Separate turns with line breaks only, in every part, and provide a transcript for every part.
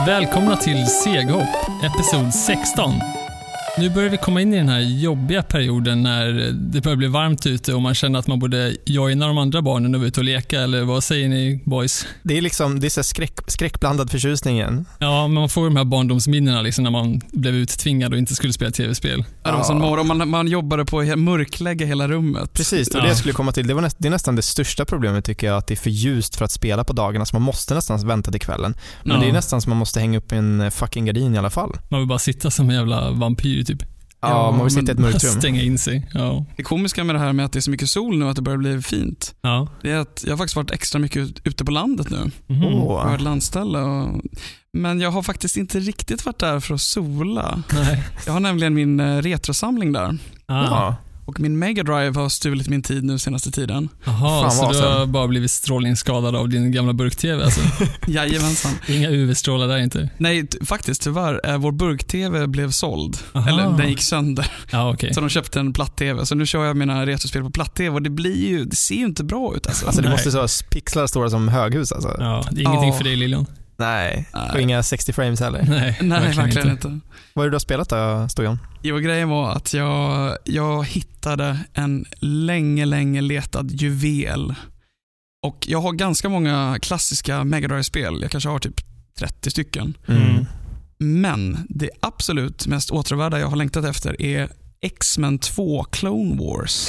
Välkomna till Seghopp, episod 16. Nu börjar vi komma in i den här jobbiga perioden när det börjar bli varmt ute och man känner att man borde joina de andra barnen och vara ute och leka, eller vad säger ni boys?
Det är liksom, det är så skräckblandad förtjusning igen.
Ja, men man får de här barndomsminnena liksom när man blev uttvingad och inte skulle spela tv-spel.
Ja. Man jobbade på att mörklägga hela rummet.
Precis, och det jag skulle komma till, det är nästan det största problemet tycker jag, att det är för ljust för att spela på dagarna, så man måste nästan vänta till kvällen. Men det är nästan som man måste hänga upp en fucking gardin i alla fall.
Man vill bara sitta som en jävla vampyr typ.
Ja, man vill sitta i ett mörkt rum.
Stänga in sig. Ja.
Det komiska med det här med att det är så mycket sol nu, att det börjar bli fint.
Ja.
Det är att jag har faktiskt varit extra mycket ute på landet nu.
Oh.
Jag har ett landställe. Men jag har faktiskt inte riktigt varit där för att sola.
Nej.
Jag har nämligen min retrosamling där.
Ja.
Och min Mega Drive har stulit min tid nu senaste tiden.
Jaha, så du har bara blivit strålningsskadad av din gamla burk-tv alltså?
Jajamensan.
Inga UV-strålar där inte?
Nej, faktiskt tyvärr. Vår burk-tv blev såld.
Aha.
Eller den gick sönder.
Ja, okay.
Så de köpte en platt-tv. Så nu kör jag mina retrospel på platt-tv och det ser ju inte bra ut alltså.
Alltså det måste så pixlar stora som höghus alltså.
Ja, det är ingenting för dig Lilian.
Nej, och inga 60 frames heller.
Nej, verkligen inte.
Vad är det du har spelat då, Stojan?
Jo, grejen var att jag hittade en länge letad juvel. Och jag har ganska många klassiska Mega Drive-spel. Jag kanske har typ 30 stycken. Men det absolut mest återvärda jag har längtat efter är X-Men 2 Clone Wars.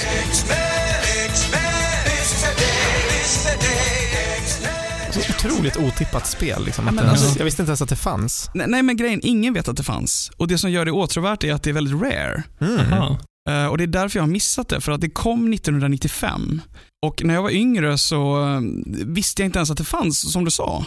Så otroligt otippat spel liksom. Jag visste inte ens att det fanns.
Nej, men grejen, ingen vet att det fanns. Och det som gör det återvärt är att det är väldigt rare. Och det är därför jag har missat det. För att det kom 1995. Och när jag var yngre så visste jag inte ens att det fanns, som du sa.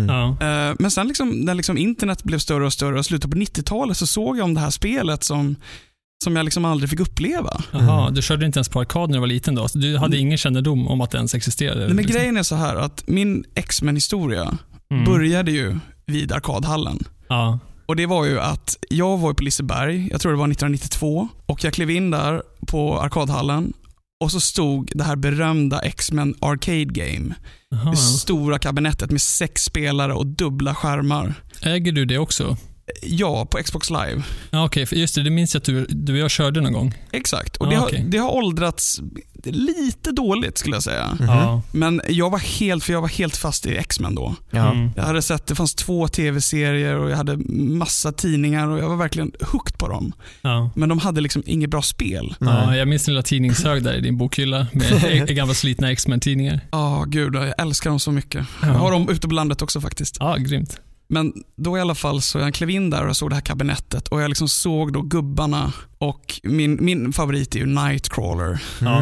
Men sen när internet blev större och större och slutet på 90-talet så såg jag om det här spelet som jag liksom aldrig fick uppleva.
Jaha, du körde inte ens på arkad när du var liten då? Så du hade ingen kännedom om att det ens existerade?
Nej, men
liksom.
grejen är så här att min X-Men-historia började ju vid arkadhallen.
Ja.
Och det var ju att jag var på Liseberg, jag tror det var 1992, och jag klev in där på arkadhallen och så stod det här berömda X-Men Arcade Game. Det stora kabinettet med 6 spelare och dubbla skärmar.
Äger du det också?
Ja, på Xbox Live.
Ja, okej, för just det minns jag att du och jag körde någon gång.
Exakt, och det har åldrats lite dåligt skulle jag säga. Men jag var helt fast i X-Men då. Jag hade sett, det fanns 2 tv-serier och jag hade massa tidningar och jag var verkligen hooked på dem. Men de hade liksom inget bra spel.
Ja, jag minns den lilla tidningshög där i din bokhylla med gamla slitna X-Men-tidningar.
Gud, jag älskar dem så mycket. Jag har dem ute på landet också faktiskt.
Ja, grymt.
Men då i alla fall så jag klev in där och såg det här kabinettet och jag liksom såg då gubbarna och min favorit är ju Nightcrawler.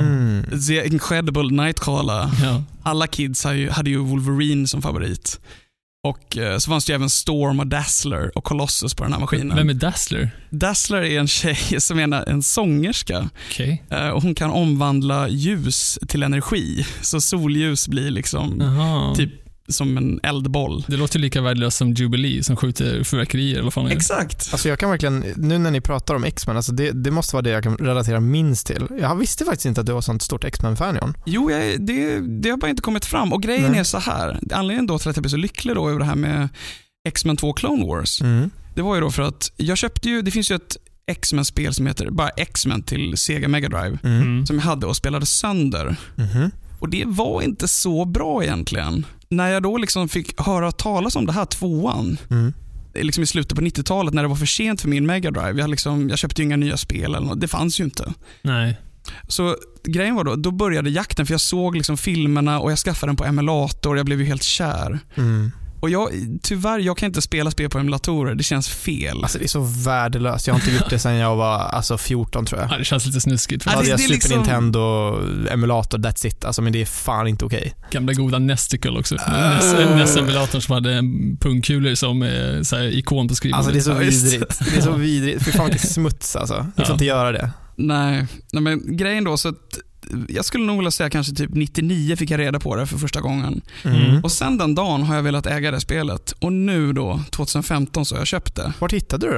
The Incredible Nightcrawler. Alla kids hade ju Wolverine som favorit. Och så fanns det ju även Storm och Dazzler och Colossus på den här maskinen.
Vem är Dazzler?
Dazzler är en tjej som är en sångerska.
Okay.
Och hon kan omvandla ljus till energi. Så solljus blir liksom typ som en eldboll.
Det låter lika värdelöst som Jubilee som skjuter fyrverkerier eller vad fan.
Exakt.
Alltså jag kan verkligen, nu när ni pratar om X-Men, alltså det måste vara det jag kan relatera minst till. Jag visste faktiskt inte att du var sånt stort X-Men-fan, John.
Jo, det har bara inte kommit fram. Och grejen är så här, anledningen då till att jag blev så lycklig då över det här med X-Men 2 Clone Wars, det var ju då för att jag köpte ju, det finns ju ett X-Men-spel som heter bara X-Men till Sega Mega Drive som jag hade och spelade sönder. Och det var inte så bra egentligen. När jag då liksom fick höra talas om det här 2:an liksom i slutet på 90-talet när det var för sent för min Mega Drive. Jag köpte ju inga nya spel eller något. Det fanns ju inte.
Nej.
Så grejen var då började jakten, för jag såg liksom filmerna och jag skaffade den på emulator. Jag blev ju helt kär. Och jag kan inte spela spel på emulatorer. Det känns fel.
Alltså det är så värdelöst. Jag har inte gjort det sedan jag var 14 tror jag.
Ja, det känns lite snuskigt.
Ja, det är Super liksom Nintendo emulator, that's it. Alltså, men det är fan inte okej.
Gamla goda Nesticle också. NES-emulatorn som hade en pungkulor som så här, ikon på skrivbordet.
Alltså det är så vidrigt. Det är så vidrigt. För fan vilket smuts alltså. Jag får inte göra det.
Nej, men grejen då så att jag skulle nog vilja säga kanske typ 99 fick jag reda på det för första gången. Och sen den dagen har jag velat äga det spelet. Och nu då, 2015, så har jag köpt det.
Vart hittade du då?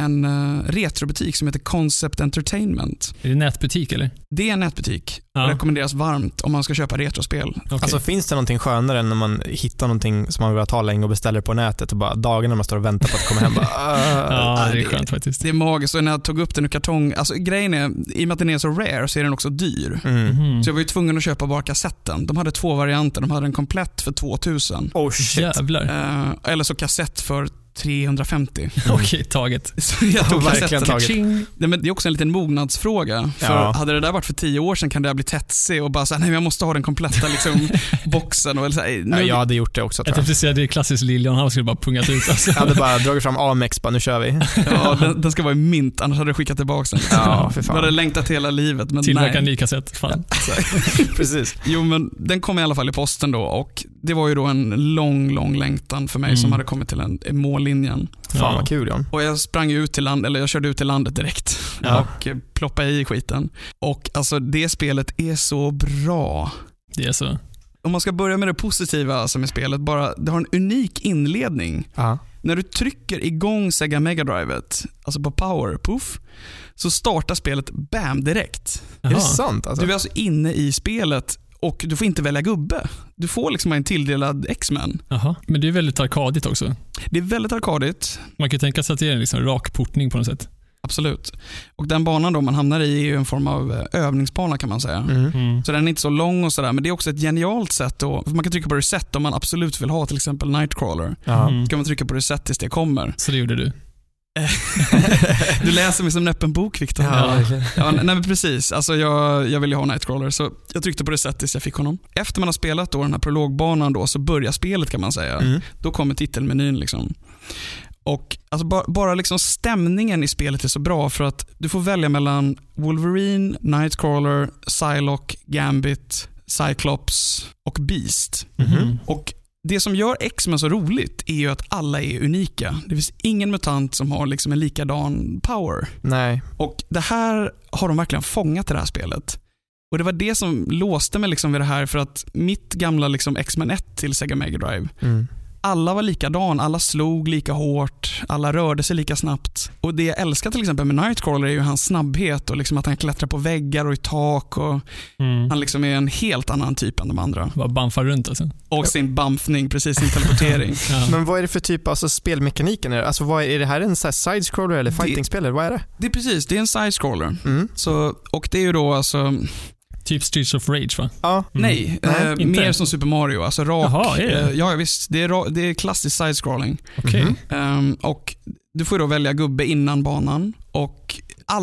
en retrobutik som heter Concept Entertainment.
Är det nätbutik eller?
Det är en nätbutik. Och rekommenderas varmt om man ska köpa retrospel.
Okay. Alltså finns det någonting skönare än när man hittar någonting som man vill ha länge och beställer på nätet och bara dagarna man står och väntar på att komma hem bara,
ja, det är skönt faktiskt.
Det är magiskt. Och när jag tog upp den ur kartong, alltså grejen är, i och med att den är så rare så är den också dyr. Så jag var ju tvungen att köpa bara kassetten. De hade 2 varianter. De hade en komplett för 2000.
Oh shit.
Jävlar.
Eller så kassett för 350.
Okej, taget.
Så jag tog
verkligen taget.
Nej, men det är också en liten mognadsfråga. För hade det där varit för 10 år sedan kan det bli tetsig och bara så här, nej men jag måste ha den kompletta liksom, boxen. Och, så här,
ja, jag hade gjort det också, tror jag.
tänkte säga det är klassiskt Lilian, han skulle bara pungat ut. Alltså.
Jag hade bara dragit fram Amex, bara nu kör vi.
Ja, den ska vara i mint, annars hade jag skickat tillbaka den.
Ja, för fan.
Jag hade längtat hela livet. Men
tillverka en ny kassett. Fan.
Precis.
Jo, men den kom i alla fall i posten då och det var ju då en lång längtan för mig som hade kommit till en mållinjen.
Fan vad kul, John.
Och jag sprang ut till land, eller jag körde ut till landet direkt och ploppade i skiten. Och alltså det spelet är så bra.
Det är så.
Om man ska börja med det positiva som är spelet, bara det har en unik inledning. När du trycker igång Sega Mega Drivet, alltså på power, puff, så startar spelet bam direkt.
Är det sant? Alltså?
Du är alltså inne i spelet och du får inte välja gubbe. Du får liksom en tilldelad X-Men.
Jaha, men det är väldigt arkadigt också.
Det är väldigt arkadigt.
Man kan ju tänka sig att det är en liksom rak portning på något sätt.
Absolut. Och den banan då man hamnar i är ju en form av övningsbana kan man säga. Så den är inte så lång och sådär, men det är också ett genialt sätt då, för man kan trycka på reset om man absolut vill ha till exempel Nightcrawler. Så kan man trycka på reset tills det kommer.
Så det gjorde du?
Du läser mig som en öppen bok, Victor. Nej men precis, alltså jag ville ha Nightcrawler så jag tryckte på reset tills jag fick honom. Efter man har spelat då den här prologbanan då, så börjar spelet kan man säga. Då kommer titelmenyn liksom. Och alltså bara liksom stämningen i spelet är så bra för att du får välja mellan Wolverine, Nightcrawler, Psylocke, Gambit, Cyclops och Beast. Och det som gör X-Men så roligt är ju att alla är unika. Det finns ingen mutant som har liksom en likadan power.
Nej.
Och det här har de verkligen fångat i det här spelet. Och det var det som låste mig liksom vid det här, för att mitt gamla liksom X-Men 1 till Sega Mega Drive, alla var likadan, alla slog lika hårt, alla rörde sig lika snabbt. Och det jag älskar till exempel med Nightcrawler är ju hans snabbhet och liksom att han klättrar på väggar och i tak och han liksom är en helt annan typ än de andra.
Bara bamfar runt alltså.
Och sin bamfning, precis, sin teleportering.
Men vad är det för typ av alltså, spelmekaniken? Alltså, är det här en side-scroller eller fighting-spel? Vad är det?
Det är precis, det är en side-scroller. Så, och det är ju då alltså...
Typ Streets of Rage, va?
Ja.
Nej, mer som Super Mario. Alltså rak.
Jaha, är det?
Ja, visst. Det är klassisk side-scrolling.
Okej.
Och du får då välja gubbe innan banan. Och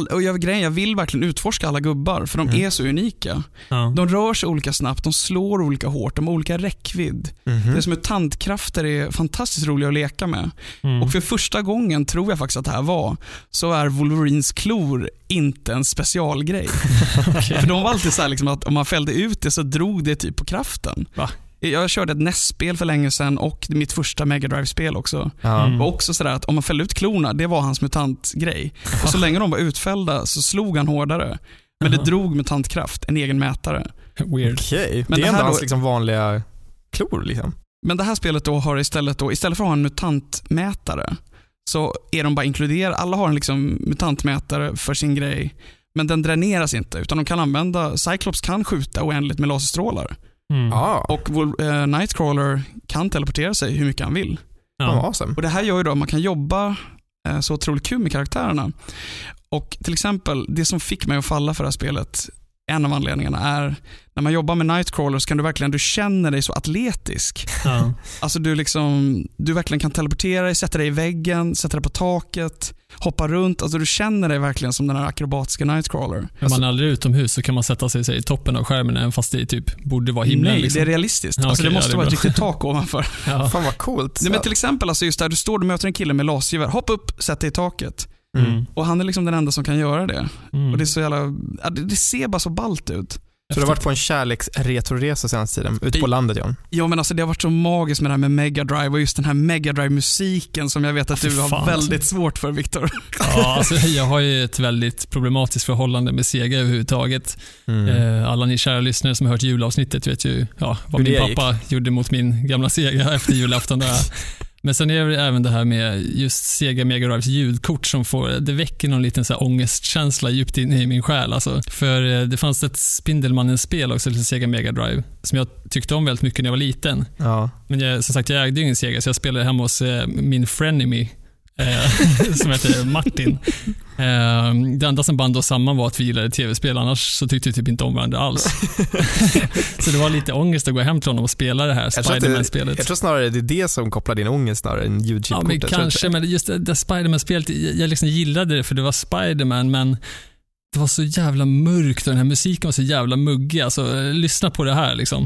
jag vill verkligen utforska alla gubbar, för de är så unika. De rör sig olika snabbt, de slår olika hårt, de har olika räckvidd. Det som är tandkrafter är fantastiskt roliga att leka med. Och för första gången, tror jag faktiskt att det här var, så är Wolverines klor inte en specialgrej. För de var alltid så här liksom att om man fällde ut det så drog det typ på kraften.
Va?
Jag körde ett NES-spel för länge sedan och mitt första Mega Drive-spel också. Och också sådär att om man fällde ut klorna, det var hans mutantgrej. Och så länge de var utfällda så slog han hårdare. Men det drog mutantkraft, en egen mätare.
Weird.
Okej. Det är ändå hans liksom vanliga klor liksom.
Men det här spelet då har istället för att ha en mutantmätare, så är de bara inkluderade. Alla har en liksom mutantmätare för sin grej, men den dräneras inte, utan de kan använda, Cyclops kan skjuta oändligt med laserstrålar. Och Nightcrawler kan teleportera sig hur mycket han vill.
Awesome.
Och det här gör ju då att man kan jobba så otroligt kul med karaktärerna. Och till exempel, det som fick mig att falla för det här spelet, en av anledningarna är när man jobbar med Nightcrawler så kan du känner dig så atletisk. Alltså du verkligen kan teleportera dig, sätta dig i väggen, sätta dig på taket, hoppa runt. Alltså du känner dig verkligen som den här akrobatiska Nightcrawler.
När man är aldrig utomhus så kan man sätta sig i toppen av skärmen även fast det typ borde vara himlen.
Nej,
liksom.
det är realistiskt. Alltså det måste vara ett riktigt tak ovanför.
Fan vad coolt.
Nej, men till exempel alltså just där du möter en kille med lasgevär, hopp upp, sätt dig i taket. Och han är liksom den enda som kan göra det. Och det är så jävla, det ser bara så ballt ut.
Så du har varit på en kärleksretroresa senaste tiden, ute på landet, John?
Ja, men alltså det har varit så magiskt med det här med Mega Drive och just den här Mega Drive-musiken som jag vet att du har väldigt svårt för, Victor.
Ja, alltså jag har ju ett väldigt problematiskt förhållande med Sega överhuvudtaget. Alla ni kära lyssnare som har hört julavsnittet vet ju vad min pappa gjorde mot min gamla Sega efter julafton där. Men sen är det även det här med just Sega Mega Drives ljudkort som det väcker någon liten så här ångestkänsla djupt inne i min själ. Alltså. För det fanns ett Spindelmannen-spel också till Sega Mega Drive som jag tyckte om väldigt mycket när jag var liten.
Ja.
Men som sagt, jag ägde ju ingen Sega, så jag spelade hemma hos min frenemy som heter Martin. Det enda som band oss samman var att vi gillade tv-spel, annars så tyckte vi typ inte om varandra alls. Så det var lite ångest att gå hem till honom och spela det här Spider-Man-spelet.
Jag tror snarare det är det som kopplar din ångest snarare än ljudchipkortet.
Ja, men kanske, men just det Spider-Man-spelet, jag liksom gillade det för det var Spider-Man, men det var så jävla mörkt och den här musiken var så jävla muggig. Alltså, lyssna på det här liksom.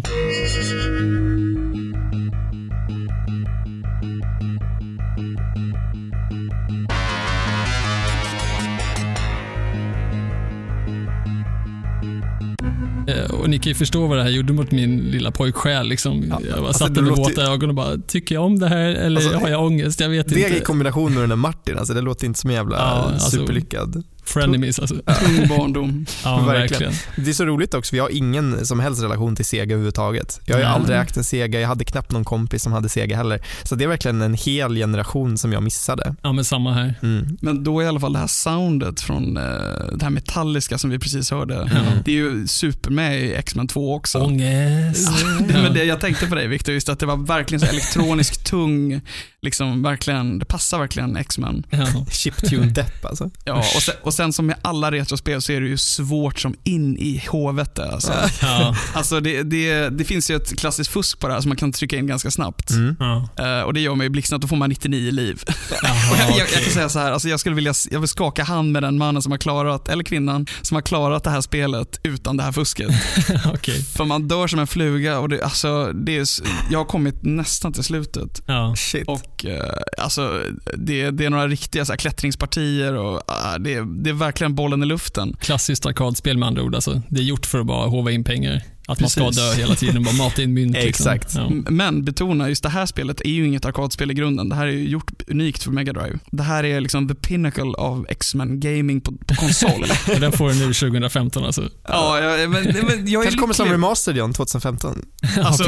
Och ni kan ju förstå vad det här gjorde mot min lilla pojksjäl liksom.
Ja,
jag satt med våta ögon och bara, tycker jag om det här eller har jag ångest? Jag vet inte.
Det är i kombination med den där Martin, alltså det låter inte som en jävla superlyckad.
Frenemies alltså.
Tung barndom.
Ja, verkligen.
Det är så roligt också, vi har ingen som helst relation till Sega överhuvudtaget. Jag har ju aldrig ägt en Sega, jag hade knappt någon kompis som hade Sega heller. Så det är verkligen en hel generation som jag missade.
Ja, men samma här.
Men då är i alla fall det här soundet från det här metalliska som vi precis hörde. Det är ju super med i X-Men 2 också.
Ångest.
Men det jag tänkte på dig, Victor, just att det var verkligen så elektronisk tung, liksom verkligen, det passar verkligen X-Men.
Chiptune depp alltså.
Ja, och sen som med alla retrospel så är det ju svårt som in i hovet alltså. Alltså det finns ju ett klassiskt fusk på det här som man kan trycka in ganska snabbt. Och det gör mig blixtsnabbt, då får man 99 liv. Jag kan säga så här, alltså jag vill skaka hand med den mannen som har klarat, eller kvinnan som har klarat det här spelet utan det här fusket.
Okay.
För man dör som en fluga och jag har kommit nästan till slutet.
Shit.
Och alltså det är några riktiga så här, klättringspartier och det är verkligen bollen i luften.
Klassiskt arkadspel med andra ord alltså. Det är gjort för att bara hova in pengar. Att man ska dö hela tiden och bara mata in mynt.
Exakt.
Liksom.
Men betona, just det här spelet är ju inget arkadspel i grunden. Det här är ju gjort unikt för Mega Drive. Det här är liksom the pinnacle av X-Men gaming på konsol.
Och den får du nu 2015 alltså.
Ja, men jag är
kanske kommer som remastered John 2015.
Alltså,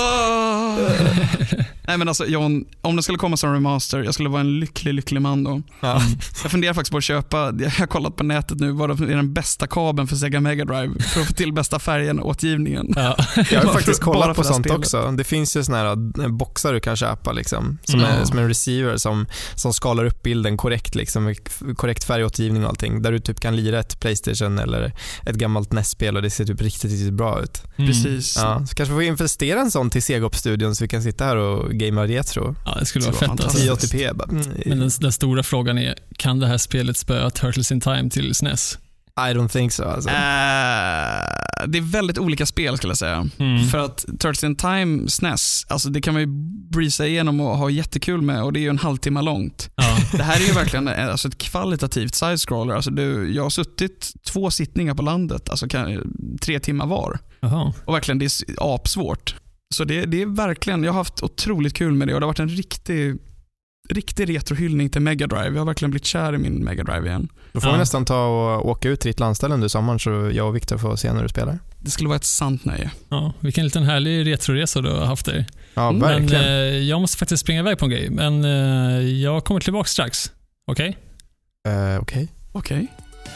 nej men alltså John, om det skulle komma som remaster, jag skulle vara en lycklig man då. Jag funderar faktiskt på att köpa, jag har kollat på nätet nu, vad är den bästa kabeln för Sega Mega Drive för att få till bästa färgen och återgivningen.
Jag har faktiskt kollat på sånt också. Det finns ju såna här boxar du kan köpa liksom, som är en receiver som skalar upp bilden korrekt liksom, korrekt färgåtergivning och allting, där du typ kan lira ett PlayStation eller ett gammalt NES-spel och det ser typ riktigt bra ut.
Precis.
Så kanske får vi investera en sån till Sega-studion så vi kan sitta här och gamea retro.
Ja, det skulle vara fett alltså.
1080p.
Men den stora frågan är, kan det här spelet spöa Turtles in Time till SNES?
I don't think so alltså.
Det är väldigt olika spel skulle jag säga. För att Turtles in Time SNES, alltså det kan man ju breeza igenom och ha jättekul med, och det är ju en halvtimme långt. Det här är ju verkligen alltså ett kvalitativt side-scroller. Alltså jag har suttit 2 sittningar på landet, alltså 3 timmar var. Och verkligen det är apsvårt. Så det är verkligen, jag har haft otroligt kul med det, och det har varit en riktig retrohyllning till Mega Drive. Jag har verkligen blivit kär i min Mega Drive igen. Då
får vi nästan ta och åka ut till ditt landställe under sommaren så jag och Victor får se när du spelar.
Det skulle vara ett sant nöje.
Ja, vilken liten härlig retroresa du har haft där.
Ja, verkligen.
Men jag måste faktiskt springa iväg på en grej. Men jag kommer tillbaka strax. Okej?
Okej.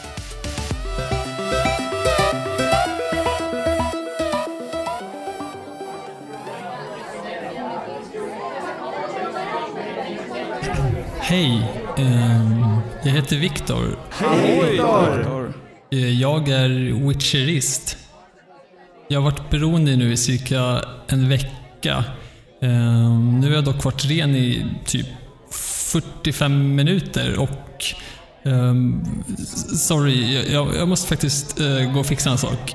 Hej, jag heter Victor.
Hej Victor.
Jag är witcherist. Jag har varit beroende nu i cirka en vecka. Nu har jag dock varit ren i typ 45 minuter och sorry, jag måste faktiskt gå och fixa en sak.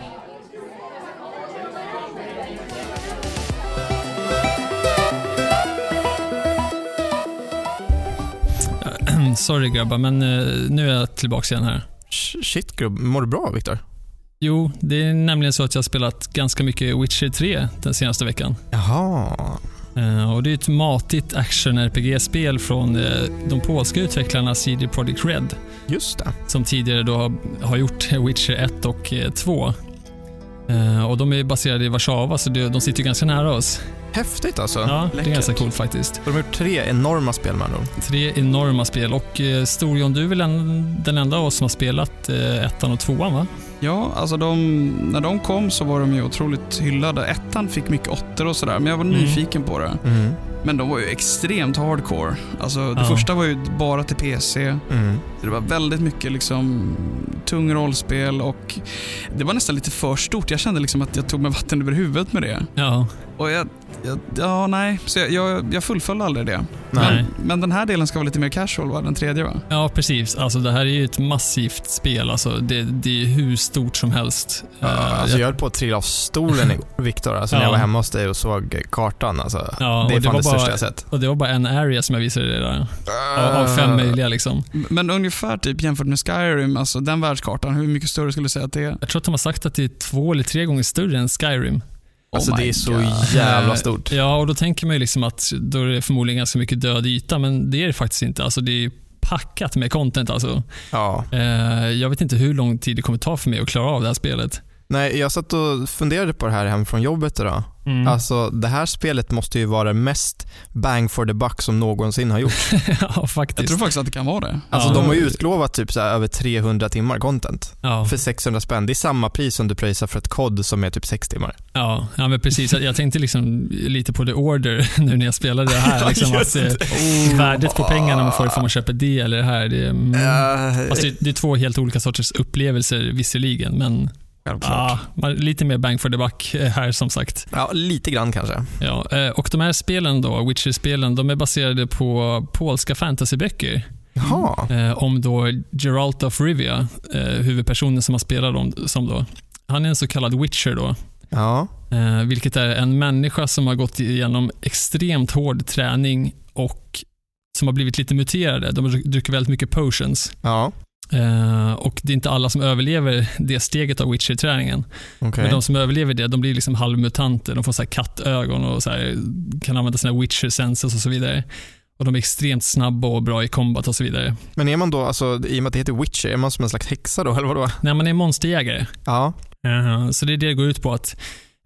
Sorry grabbar, men nu är jag tillbaka igen här.
Shit grubb, mår du bra Victor?
Jo, det är nämligen så att jag har spelat ganska mycket Witcher 3 den senaste veckan.
Jaha.
Och det är ett matigt action-RPG-spel från de polska utvecklarna CD Projekt Red.
Just det.
Som tidigare då har gjort Witcher 1 och 2. Och de är baserade i Warszawa, så de sitter ju ganska nära oss.
Häftigt alltså.
Ja, det är ganska coolt faktiskt.
De har gjort 3 enorma spel med dem.
3 enorma spel. Och Storion, du är väl den enda av oss som har spelat 1:an och 2:an, va?
Ja, alltså när de kom så var de ju otroligt hyllade. 1:an fick mycket 8 och sådär, men jag var nyfiken på det. Men de var ju extremt hardcore. Alltså det första var ju bara till PC. Det var väldigt mycket liksom tung rollspel och det var nästan lite för stort. Jag kände liksom att jag tog mig vatten över huvudet med det.
Ja.
Och så jag fullföljde aldrig det. Men den här delen ska vara lite mer casual, va? Den tredje, va?
Ja, precis. Alltså det här är ju ett massivt spel. Alltså det är hur stort som helst.
Alltså jag höll på att trilla av stolen, Viktor. Alltså när jag var hemma hos dig och såg kartan. Alltså, det är fan det största jag sett.
Och det var bara en area som jag visade det där. Av 5 möjliga liksom.
Men ungefär typ jämfört med Skyrim, alltså den världskartan, hur mycket större skulle du säga att det är?
Jag tror att de har sagt att det är 2 eller 3 gånger större än Skyrim.
Alltså det är så jävla stort.
Ja, och då tänker man ju liksom att då är det förmodligen ganska mycket död yta, men det är det faktiskt inte. Alltså det är packat med content alltså.
Ja.
Jag vet inte hur lång tid det kommer ta för mig att klara av det här spelet.
Nej, jag satt och funderade på det här hem från jobbet idag. Alltså det här spelet måste ju vara mest bang for the buck som någonsin har gjort.
Ja, faktiskt.
Jag tror faktiskt att det kan vara det.
Alltså de har ju utlovat typ så här över 300 timmar content för 600 spänn. Det är samma pris som du prisar för ett kod som är typ 6 timmar.
Ja, men precis. Jag tänkte liksom lite på The Order nu när jag spelade det här. Liksom att värdet på pengarna man får ifall man köper det eller det här. Det är 2 helt olika sorters upplevelser visserligen, men lite mer bang for the buck här som sagt.
Ja, lite grann kanske.
Ja, och de här spelen då, Witcher-spelen, de är baserade på polska fantasyböcker. Om då Geralt of Rivia, huvudpersonen som har spelat dem som då. Han är en så kallad Witcher då.
Ja.
Vilket är en människa som har gått igenom extremt hård träning och som har blivit lite muterade. De dricker väldigt mycket potions.
Ja.
Och det är inte alla som överlever det steget av Witcher-träningen. Men de som överlever det, de blir liksom halvmutanter. De får så här kattögon och så här, kan använda sina Witcher-senses och så vidare. Och de är extremt snabba och bra i combat och så vidare.
Men är man då, alltså, i och med att det heter Witcher, är man som en slags häxa då, eller vadå?
Nej, man är monsterjägare.
Ja.
Så det går ut på att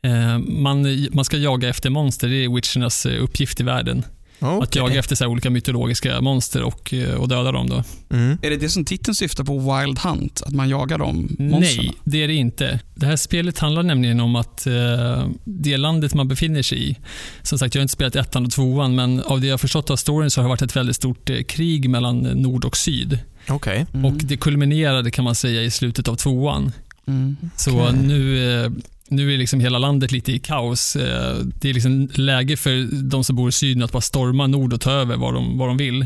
man ska jaga efter monster. Det är Witchernas uppgift i världen. Att jaga efter så här olika mytologiska monster och döda dem då.
Är det som titeln syftar på, Wild Hunt? Att man jagar dem monsterna?
Nej, det är det inte. Det här spelet handlar nämligen om att det landet man befinner sig i. Som sagt, jag har inte spelat 1:an och 2:an, men av det jag har förstått av storyn så har det varit ett väldigt stort krig mellan nord och syd. Och det kulminerade kan man säga i slutet av 2:an. Så nu är liksom hela landet lite i kaos. Det är liksom läge för de som bor i syden att bara storma nord och ta över vad de vill.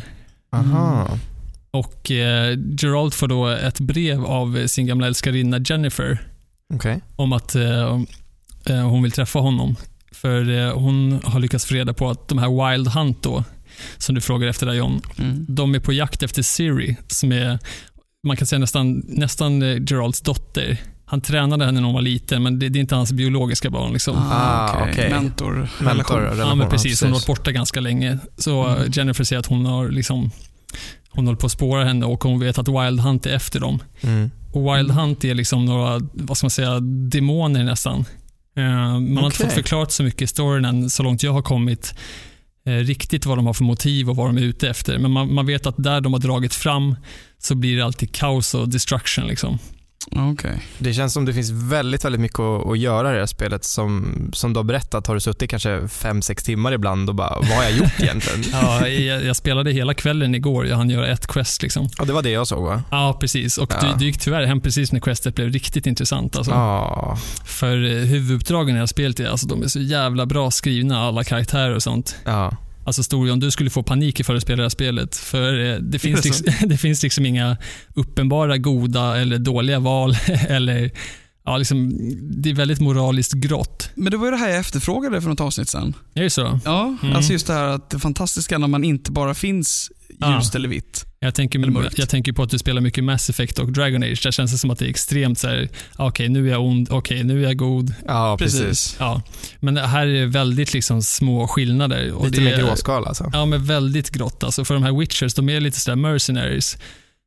Och Geralt får då ett brev av sin gamla älskarinna Jennifer om att hon vill träffa honom. För hon har lyckats få reda på att de här Wild Hunt då, som du frågar efter där, John, de är på jakt efter Ciri, som är, man kan säga nästan Geralts dotter. Han tränade henne när hon var liten, men det är inte hans biologiska barn liksom.
Mentor.
Ja, men precis. Hon har varit borta ganska länge. Så Jennifer säger att hon håller på att spåra henne och hon vet att Wild Hunt är efter dem. Och Wild Hunt är liksom några, vad ska man säga, demoner nästan. Man har inte fått förklarat så mycket i storyn än, så långt jag har kommit, riktigt vad de har för motiv och vad de är ute efter. Men man vet att där de har dragit fram så blir det alltid kaos och destruction liksom.
Det känns som det finns väldigt, väldigt mycket att göra i det här spelet. Som du har berättat har du suttit kanske 5-6 timmar ibland och bara, vad har jag gjort egentligen?
Ja, jag spelade hela kvällen igår. Jag hann göra ett quest liksom.
Ja, det var det jag såg, va?
Ja, precis. Och du gick tyvärr hem precis när questet blev riktigt intressant alltså. För huvuduppdragen i det här spelet är, alltså, de är så jävla bra skrivna, alla karaktärer och sånt. Alltså Storion, du skulle få panik ifall du spelar det här spelet. För det finns liksom inga uppenbara goda eller dåliga val. Eller, liksom, det är väldigt moraliskt grått.
Men det var ju det här jag efterfrågade för något avsnitt sen.
Är det så?
Ja, alltså just det här att det fantastiska när man inte bara finns ljust eller vitt.
Jag tänker på att du spelar mycket Mass Effect och Dragon Age. Det känns det som att det är extremt så här, okej, nu är jag ond, okej, nu är jag god.
Ja, precis.
Ja. Men det här är väldigt liksom små skillnader. Och
lite mer gråskala alltså.
Ja, men väldigt grått. Alltså för de här Witchers, de är lite sådär mercenaries.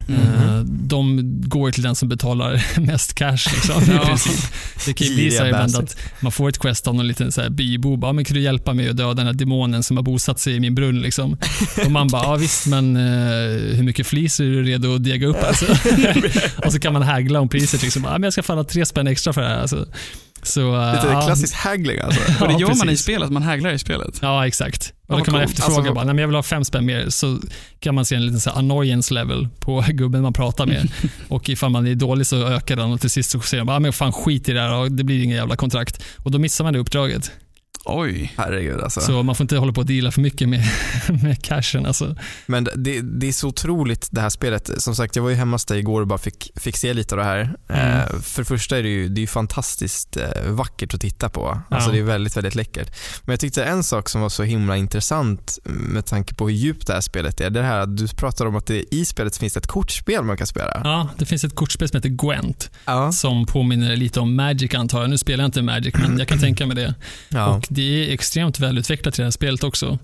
De går till den som betalar mest cash liksom, i princip. Det kan ju bli så här ibland att man får ett quest av någon liten så här bybo, bara, men kan du hjälpa mig att döda den här demonen som har bosatt sig i min brunn liksom. Och man bara, ja visst, men hur mycket flis är du redo att dega upp alltså? Och så kan man hägla om priset liksom, men jag ska falla 3 spänn extra för det här alltså. Så,
lite klassisk haggling alltså.
Och det gör man i spelet, man häglar i spelet.
Ja, exakt. Och då kan man efterfråga alltså, bara, nej men jag vill ha 5 spänn mer, så kan man se en liten så här annoyance level på gubben man pratar med. Och ifall man är dålig så ökar den och till sist så säger man, men fan skit i det här och det blir inga jävla kontrakt. Och då missar man det uppdraget.
Oj,
herregud alltså.
Så man får inte hålla på att deala för mycket med cashen alltså.
Men det är så otroligt det här spelet. Som sagt, jag var ju hemma hos dig igår och bara fick se lite av det här. För det första är det ju fantastiskt vackert att titta på. Alltså det är väldigt, väldigt läckert. Men jag tyckte en sak som var så himla intressant med tanke på hur djupt det här spelet är, det här att du pratar om att det i spelet finns ett kortspel man kan spela.
Ja, det finns ett kortspel som heter Gwent som påminner lite om Magic antar jag. Nu spelar jag inte Magic, men jag kan tänka mig det. Ja. Och det är extremt välutvecklat i det här spelet också.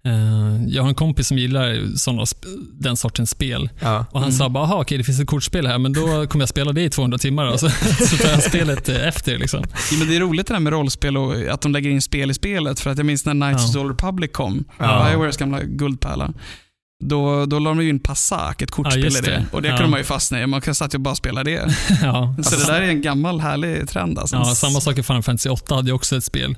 Jag har en kompis som gillar den sortens spel. Och han sa bara, okej, det finns ett kortspel här, men då kommer jag spela det i 200 timmar och så tar jag spelet efter liksom.
Ja, men det är roligt det där med rollspel och att de lägger in spel i spelet, för att jag minns när Knights of the Old Republic kom, BioWares gamla guldpärla. Då la de ju in Passak, ett kortspel i det. Och det kunde man ju fastna i. Man kan satt ju bara spela det. Så det där är en gammal härlig trend alltså.
Ja, samma sak i Final Fantasy 8 hade ju också ett spel.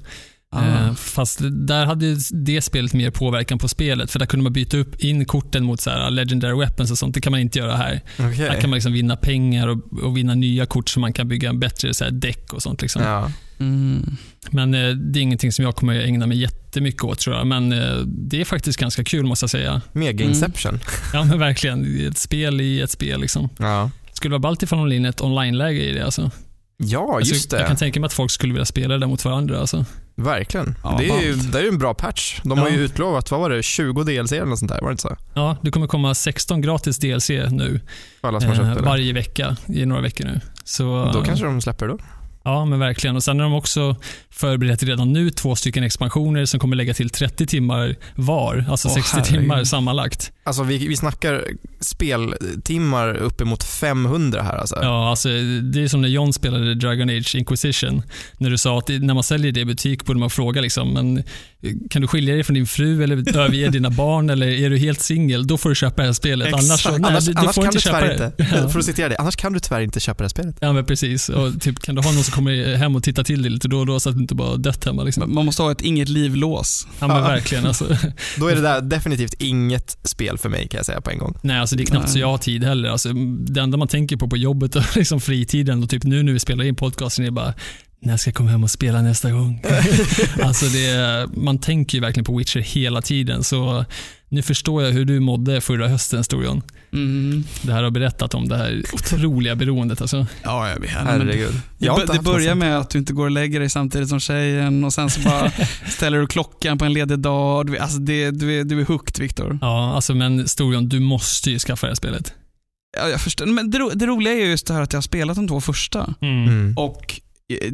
Fast där hade det spelet mer påverkan på spelet, för där kunde man byta upp in korten mot så här legendary weapons och sånt. Det kan man inte göra här. Här kan man liksom vinna pengar och vinna nya kort så man kan bygga en bättre så här däck och sånt liksom. Men det är ingenting som jag kommer ägna mig jättemycket åt tror jag, men det är faktiskt ganska kul måste jag säga.
Mega Inception.
Ja men verkligen, ett spel i ett spel liksom. Skulle vara ballt ifall de in ett online-läge i det alltså.
Ja, just det.
Jag kan tänka mig att folk skulle vilja spela det mot varandra alltså.
Verkligen. Det är ju en bra patch. De har ju utlovat, vad var det, 20 DLC eller något sånt där, var det inte så? Ja,
det kommer komma 16 gratis DLC nu.
Alla som har köpt det.
Varje vecka, i några veckor nu. Så,
då kanske de släpper då.
Ja, men verkligen. Och sen har de också förberett redan nu 2 stycken expansioner som kommer lägga till 30 timmar var. Alltså 60 timmar sammanlagt.
Alltså vi snackar speltimmar uppemot 500 här alltså.
Ja, alltså det är som när John spelade Dragon Age Inquisition. När du sa att när man säljer det i butik borde man fråga liksom, men kan du skilja dig från din fru eller överge dina barn eller är du helt singel? Då får du köpa det här spelet.
Annars
får
kan
inte köpa det.
För att citera det, annars kan du tyvärr inte köpa det här spelet.
Ja, men precis. Och typ, kan du ha någon som kommer hem och titta till dig lite då och då så att du inte bara dött hemma liksom.
Man måste ha ett inget livlås.
Ja, men verkligen alltså.
Då är det där definitivt inget spel för mig kan jag säga på en gång.
Nej, alltså det är knappt så jag har tid heller. Alltså, det enda man tänker på jobbet och liksom fritiden och typ nu när vi spelar in podcasten är bara när ska jag komma hem och spela nästa gång? Alltså man tänker ju verkligen på Witcher hela tiden, så nu förstår jag hur du mådde förra hösten, Storion. Det här har berättat om det här otroliga beroendet alltså.
Ja, jag vet.
Herregud.
Det börjar med att du inte går och lägger dig samtidigt som tjejen och sen så bara ställer du klockan på en ledig dag. Alltså du är hooked, Viktor.
Ja, alltså men Storion, du måste ju skaffa det här spelet.
Ja, jag förstår. Men det roliga är ju just det här att jag har spelat de 2 första. Och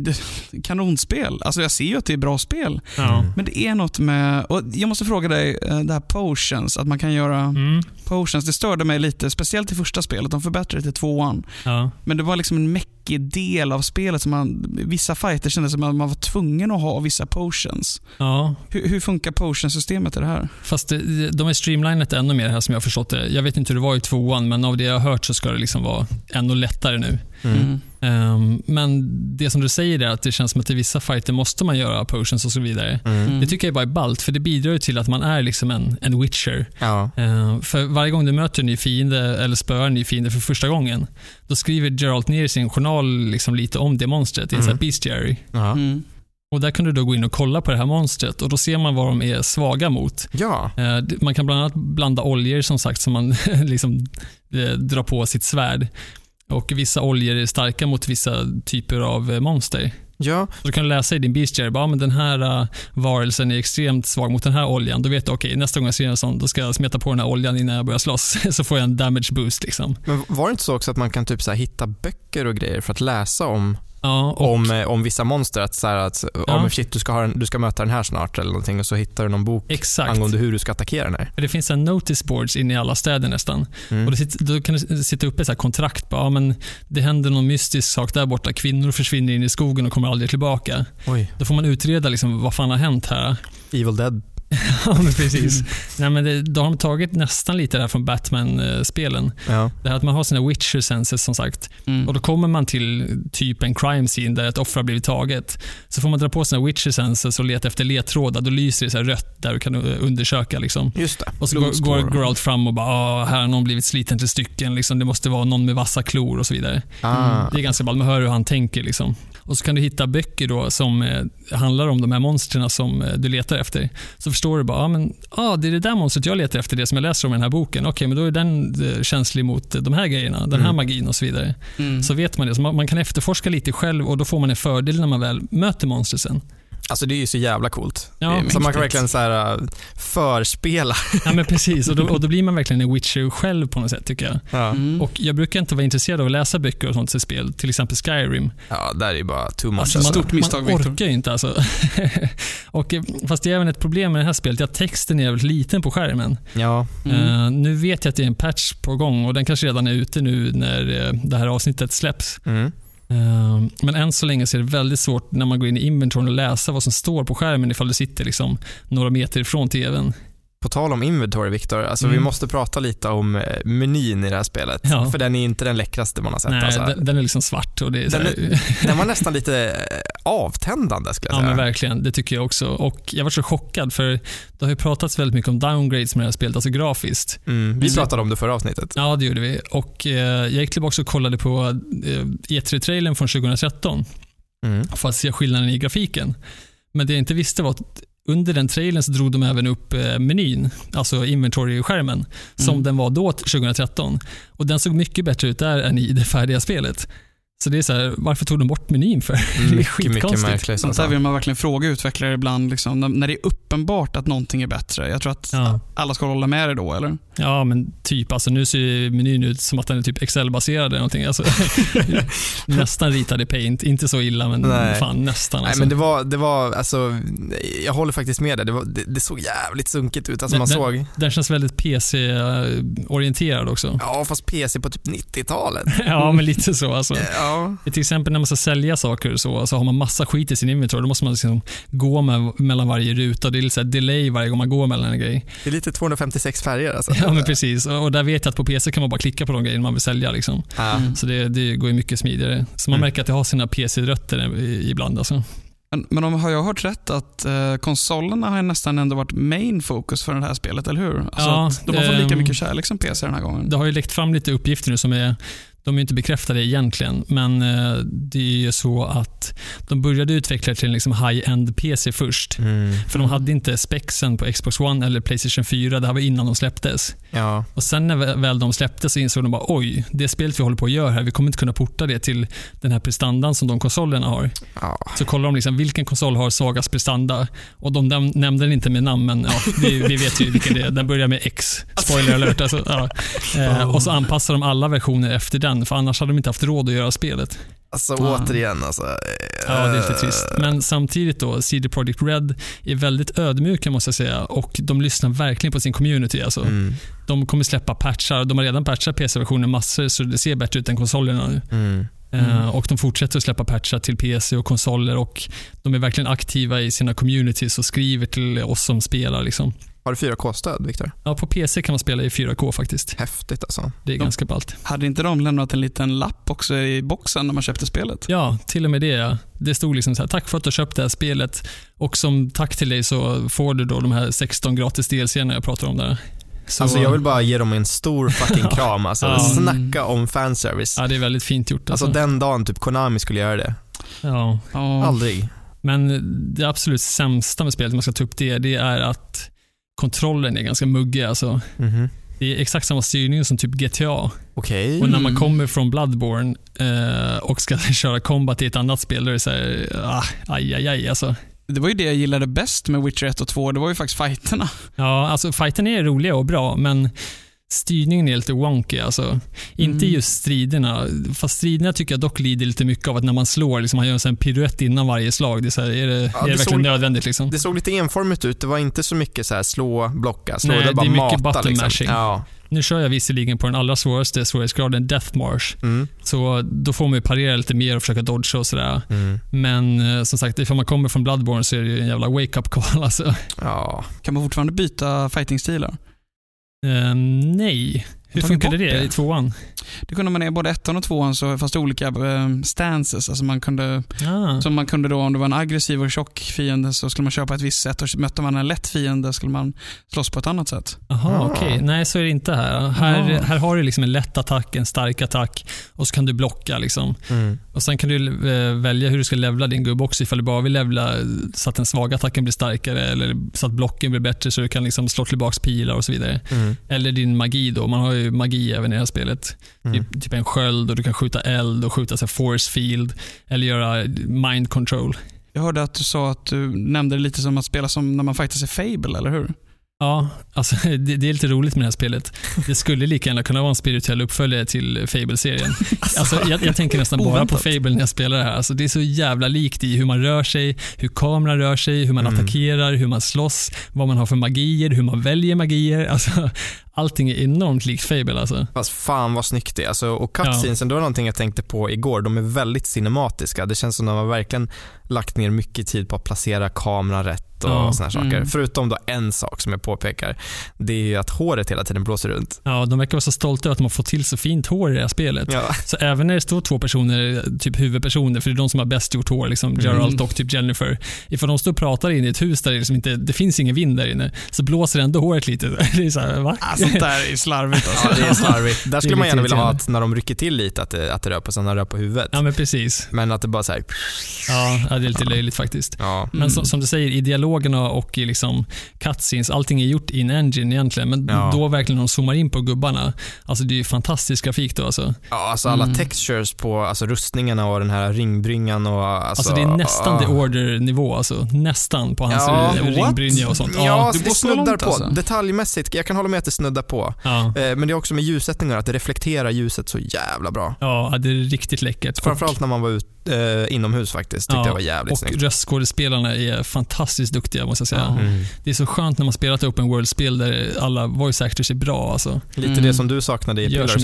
kanonspel. Alltså jag ser ju att det är bra spel. Men det är något med, och jag måste fråga dig, det här potions, att man kan göra potions, det störde mig lite, speciellt i första spelet. De förbättrade det till 2:an. Men det var liksom en mäckig del av spelet som vissa fighter kändes som att man var tvungen att ha vissa potions. Hur funkar potionsystemet i det här?
Fast de är streamlinet ännu mer här som jag har förstått det. Jag vet inte hur det var i 2:an, men av det jag har hört så ska det liksom vara ännu lättare nu. Men det som du säger är att det känns som att i vissa fighter måste man göra potions och så vidare. Det tycker jag är bara ballt, för det bidrar ju till att man är liksom en witcher. För varje gång du möter en ny fiende eller spöar en ny fiende för första gången, då skriver Geralt ner i sin journal liksom lite om det monstret i en sån här bestiary. Och där kan du då gå in och kolla på det här monstret och då ser man vad de är svaga mot. Man kan bland annat blanda oljor som sagt som man liksom drar på sitt svärd. Och vissa oljor är starka mot vissa typer av monster. Så du kan läsa i din bestiary, men den här varelsen är extremt svag mot den här oljan. Då vet du, okej, nästa gång jag ser en sån, då ska jag smeta på den här oljan innan jag börjar slåss. Så får jag en damage boost liksom.
Men var det inte så också att man kan typ så här hitta böcker och grejer för att läsa om
Ja,
om vissa monster, att så här, att men shit, du ska möta den här snart eller någonting, och så hittar du någon bok angående hur du ska attackera den här.
Det finns en notice boards inne i alla städer nästan. Och då kan du sitta uppe i så här kontrakt på, men det händer någon mystisk sak där borta, kvinnor försvinner in i skogen och kommer aldrig tillbaka.
Oj.
Då får man utreda liksom, vad fan har hänt här.
Evil Dead.
Ja, men precis. Nej, men då har de tagit nästan lite där från Batman-spelen.
Ja.
Det här att man har sina Witcher senses som sagt. Och då kommer man till typ en crime scene där ett offer har blivit taget. Så får man dra på sina Witcher senses och leta efter ledtrådar. Då lyser det så här rött där du kan undersöka liksom.
Just det.
Och så går allt fram och bara, här har någon blivit sliten till stycken liksom. Det måste vara någon med vassa klor och så vidare. Det är ganska bra, man hör hur han tänker liksom. Och så kan du hitta böcker då som handlar om de här monsterna som du letar efter. Så förstår du bara, det är det där monstret jag letar efter, det som jag läser om i den här boken. Okej, men då är den känslig mot de här grejerna, den här magin och så vidare. Så vet man det. Så man kan efterforska lite själv och då får man en fördel när man väl möter monstret sen.
Alltså det är ju så jävla coolt.
Ja,
så man kan verkligen så här förspela.
Ja, men precis. Och då blir man verkligen en Witcher själv på något sätt, tycker jag.
Ja.
Och jag brukar inte vara intresserad av att läsa böcker och sånt till spel. Till exempel Skyrim.
Ja, där är bara too much.
Alltså,
stort misstag,
man orkar ju inte alltså. Och, fast det är även ett problem med det här spelet, att texten är väldigt liten på skärmen.
Ja.
Nu vet jag att det är en patch på gång och den kanske redan är ute nu när det här avsnittet släpps. Men än så länge så är det väldigt svårt när man går in i inventoryn och läsa vad som står på skärmen ifall du sitter liksom några meter ifrån tvn.
På tal om inventory, Victor, alltså vi måste prata lite om menyn i det här spelet.
Ja.
För den är inte den läckraste man har sett.
Nej,
alltså.
den är liksom svart. Och det är
den var nästan lite avtändande, skulle jag säga.
Ja, men verkligen. Det tycker jag också. Och jag var så chockad, för det har ju pratats väldigt mycket om downgrades med det här spelet, alltså grafiskt.
Vi pratade om det förra avsnittet.
Ja, det gjorde vi. Och jag gick tillbaka och kollade på E3-trailern från 2013 för att se skillnaden i grafiken. Men det jag inte visste var att under den trailern så drog de även upp menyn, alltså inventory-skärmen, som den var då 2013. Och den såg mycket bättre ut där än i det färdiga spelet. Så det är så här, varför tog de bort menyn för? Det är skitkonstigt.
Sånt där vill man verkligen fråga utvecklare ibland, liksom, när det är uppenbart att någonting är bättre. Jag tror att alla ska hålla med dig då, eller?
Ja, men typ, alltså nu ser menyn ut som att den är typ Excel-baserad eller någonting. Alltså, nästan ritad i Paint, inte så illa, men fan nästan. Alltså.
Nej, men det var alltså, jag håller faktiskt med dig. Det såg jävligt sunkigt ut. Alltså,
den känns väldigt PC-orienterad också.
Ja, fast PC på typ 90-talet.
Ja, men lite så alltså.
Ja.
Till exempel när man ska sälja saker så har man massa skit i sin inventory. Då måste man liksom gå mellan varje ruta. Det är lite så här delay varje gång man går mellan en grej.
Det är lite 256 färger alltså.
Ja, men precis. Och där vet jag att på PC kan man bara klicka på de grejerna man vill sälja liksom. Så det går ju mycket smidigare. Så man märker att det har sina PC-rötter ibland alltså.
Men har jag hört rätt att konsolerna har nästan ändå varit main focus för det här spelet, eller hur? Alltså
ja,
att de har fått lika mycket kärlek som PC den här gången.
Det har ju läckt fram lite uppgifter nu som de är inte bekräftade egentligen, men det är ju så att de började utveckla till en liksom high-end PC först. För de hade inte spexen på Xbox One eller PlayStation 4, det här var innan de släpptes.
Ja. Och
sen när väl de släpptes så insåg de bara, oj, det spelet vi håller på att göra här, vi kommer inte kunna porta det till den här prestandan som de konsolerna har.
Ja. Så
kollar de liksom, vilken konsol har svagast prestanda, och de nämnde den inte med namn, men vi vet ju vilken det är. Den börjar med X, spoiler alert. Alltså, och så anpassar de alla versioner efter den, för annars hade de inte haft råd att göra spelet.
Alltså återigen alltså.
Ja, det är lite trist. Men samtidigt då, CD Projekt Red är väldigt ödmjuka, måste jag säga, och de lyssnar verkligen på sin community alltså. De kommer släppa patchar, de har redan patchat PC-versionen massor, så det ser bättre ut än konsolerna nu. Och de fortsätter att släppa patchar till PC och konsoler, och de är verkligen aktiva i sina communities och skriver till oss som spelar liksom.
Har du 4K-stöd, Victor?
Ja, på PC kan man spela i 4K faktiskt.
Häftigt alltså.
Det är ganska ballt.
Hade inte de lämnat en liten lapp också i boxen när man köpte spelet?
Ja, till och med det. Ja. Det stod liksom så här, tack för att du köpte det här spelet, och som tack till dig så får du då de här 16 gratis DLC-erna jag pratar om där. Så,
alltså jag vill bara ge dem en stor fucking kram alltså. Snacka om fanservice.
Ja, det är väldigt fint gjort
alltså den dagen typ Konami skulle göra det.
Ja.
Aldrig.
Men det absolut sämsta med spelet, man ska ta upp det är att kontrollen är ganska muggig alltså. Det är exakt samma styrning som typ GTA.
Okej.
Och när man kommer från Bloodborne och ska köra combat i ett annat spel, då är det så här, aj alltså.
Det var ju det jag gillade bäst med Witcher 1 och 2, det var ju faktiskt fighterna.
Ja, alltså fighterna är roliga och bra, men styrningen är lite wonky alltså. Inte just striderna, fast striderna tycker jag dock lider lite mycket av att när man slår liksom, han gör en piruett innan varje slag. Det är, så här, är det verkligen nödvändigt liksom?
Det såg lite enformigt ut, det var inte så mycket så här slå, blocka, slå.
Nej,
det bara
är mycket
mata
button
liksom.
mashing.
Ja.
Nu kör jag visserligen på den allra svåraste svårighetsgraden, Death Marsh. Så då får man ju parera lite mer och försöka dodga och sådär. Men som sagt, ifall man kommer från Bloodborne så är det ju en jävla wake-up call alltså.
Ja.
Kan man fortfarande byta fighting-stilar?
Nej. Hur funkade det i 2:an?
Det kunde man i både 1:an och 2:an, så fast olika stances. Alltså man kunde, så man kunde då, om det var en aggressiv och tjock fiende så skulle man köpa ett visst sätt, och mötte man en lätt fiende skulle man slåss på ett annat sätt.
Jaha, okej. Nej, så är det inte här. Här har du liksom en lätt attack, en stark attack och så kan du blocka liksom. Och sen kan du välja hur du ska levla din gubbe också, ifall du bara vill levla så att den svaga attacken blir starkare eller så att blocken blir bättre så du kan liksom slå tillbaka pilar och så vidare. Eller din magi då. Man har ju magi även i det här spelet. Typ en sköld och du kan skjuta eld och skjuta så force field eller göra mind control.
Jag hörde att du sa att du nämnde det lite som att spela som när man faktiskt är Fable, eller hur?
Ja, alltså det är lite roligt med det här spelet. Det skulle lika gärna kunna vara en spirituell uppföljare till Fable-serien. Alltså, jag tänker nästan bara på Fable när jag spelar det här. Alltså, det är så jävla likt i hur man rör sig, hur kameran rör sig, hur man attackerar, hur man slåss, vad man har för magier, hur man väljer magier. Alltså, allting är enormt likt Fable alltså.
Fast fan vad snyggt det är. Alltså, och cutscenesen, det var någonting jag tänkte på igår. De är väldigt cinematiska. Det känns som att de har verkligen lagt ner mycket tid på att placera kameran rätt och såna här saker. Förutom då en sak som jag påpekar. Det är ju att håret hela tiden blåser runt.
Ja, de verkar vara så stolta att de har fått till så fint hår i det här spelet. Ja. Så även när det står 2 personer, typ huvudpersoner, för det är de som har bäst gjort hår, liksom Geralt och typ Jennifer. Ifall de står och pratar in i ett hus där det, liksom det finns ingen vind där inne, så blåser ändå håret lite. Det är så här, va?
Sånt där är slarvigt alltså.
Ja, det är slarvigt. Där skulle man gärna vilja ha att när de rycker till lite att det rör på sig, när det rör på huvudet.
Ja, men precis.
Men att det bara så här.
Ja, det är lite löjligt faktiskt. Ja. Men som du säger, i dialogerna och i liksom cutscenes, allting är gjort in engine egentligen, men då verkligen de zoomar in på gubbarna. Alltså det är ju fantastisk grafik då alltså.
Ja, alltså alla textures på alltså rustningarna och den här ringbrynjan och
alltså det är nästan The Order-nivå alltså, nästan på hans ringbrynja och sånt.
Ja, det snuddar på. Alltså. Detaljmässigt, jag kan hålla med att det snuddar på. Ja. Men det är också med ljussättningar, att det reflekterar ljuset så jävla bra.
Ja, det är riktigt läckert.
Framförallt när man var inomhus faktiskt, tyckte jag var jävligt snyggt.
Och röstskådespelarna är fantastiskt duktiga måste jag säga. Det är så skönt när man spelar ett open world-spel där alla voice actors är bra alltså.
Lite det som du saknade i Pillars.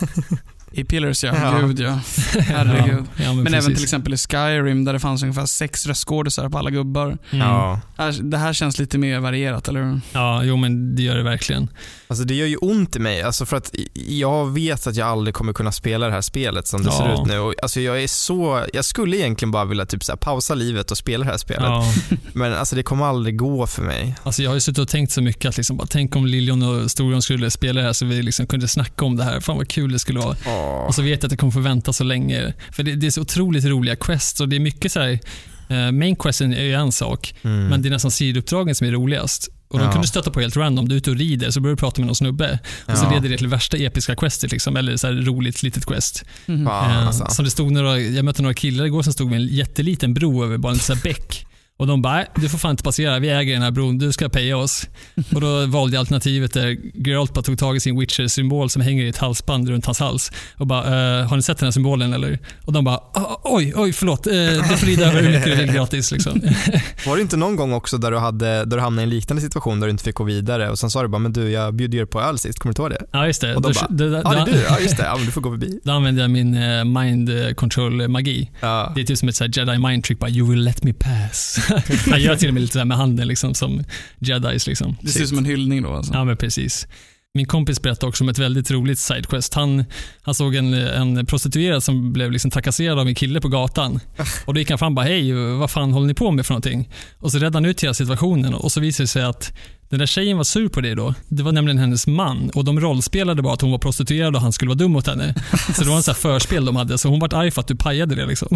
I Pillars, gud ja. Herregud. Ja, men även till exempel i Skyrim där det fanns ungefär 6 röstskådisar på alla gubbar. Det här känns lite mer varierat, eller hur?
Ja, jo men det gör det verkligen.
Alltså det gör ju ont i mig, alltså för att jag vet att jag aldrig kommer kunna spela det här spelet som det ser ut nu. Och alltså jag skulle egentligen bara vilja typ så här pausa livet och spela det här spelet. Men alltså det kommer aldrig gå för mig. Alltså
jag har ju suttit och tänkt så mycket att liksom bara, tänk om Lilion och Storion skulle spela det här så vi liksom kunde snacka om det här. Fan vad kul det skulle vara. Och så vet jag att det kommer få vänta så länge. För det är så otroligt roliga quests och det är mycket så här, main questen är ju en sak, men det är nästan sidouppdragen som är roligast. Och de kunde stöta på helt random. Du är ute och rider så börjar du prata med någon snubbe och så leder det till värsta episka questet liksom, eller så här roligt litet quest. Som det stod jag mötte några killar igår som stod med en jätteliten bro över bara en sån här bäck. Och de bara, du får fan inte passera, vi äger den här bron, du ska paya oss. Och då valde jag alternativet där Geralt bara tog tag i sin Witcher-symbol som hänger i ett halsband runt hans hals. Och bara, har ni sett den här symbolen eller? Och de bara, oj, förlåt, du får rida över hur mycket du vill gratis liksom.
Var det inte någon gång också där du hamnade i en liknande situation där du inte fick gå vidare och sen sa du bara, men du, jag bjuder er på öl sist, kommer du ta det?
Ja, just det.
Och de bara, det är du, ja just det, ja, men du får gå förbi.
Då använde jag min mind control magi. Ja. Det är typ som ett så här Jedi mind trick, bara, you will let me pass. Han gör till och med lite så här med handen liksom, som Jedis liksom.
Det ser ut som en hyllning då alltså.
Ja, men precis. Min kompis berättade också om ett väldigt roligt sidequest. Han såg en prostituerad som blev liksom trakasserad av en kille på gatan. Och då gick han fram och bara, hej, vad fan håller ni på med för någonting? Och så räddade han ut hela situationen och så visade det sig att den där tjejen var sur på det då. Det var nämligen hennes man och de rollspelade bara att hon var prostituerad och han skulle vara dum mot henne. Så det var en sån här förspel de hade. Så hon var arg för att du pajade det liksom.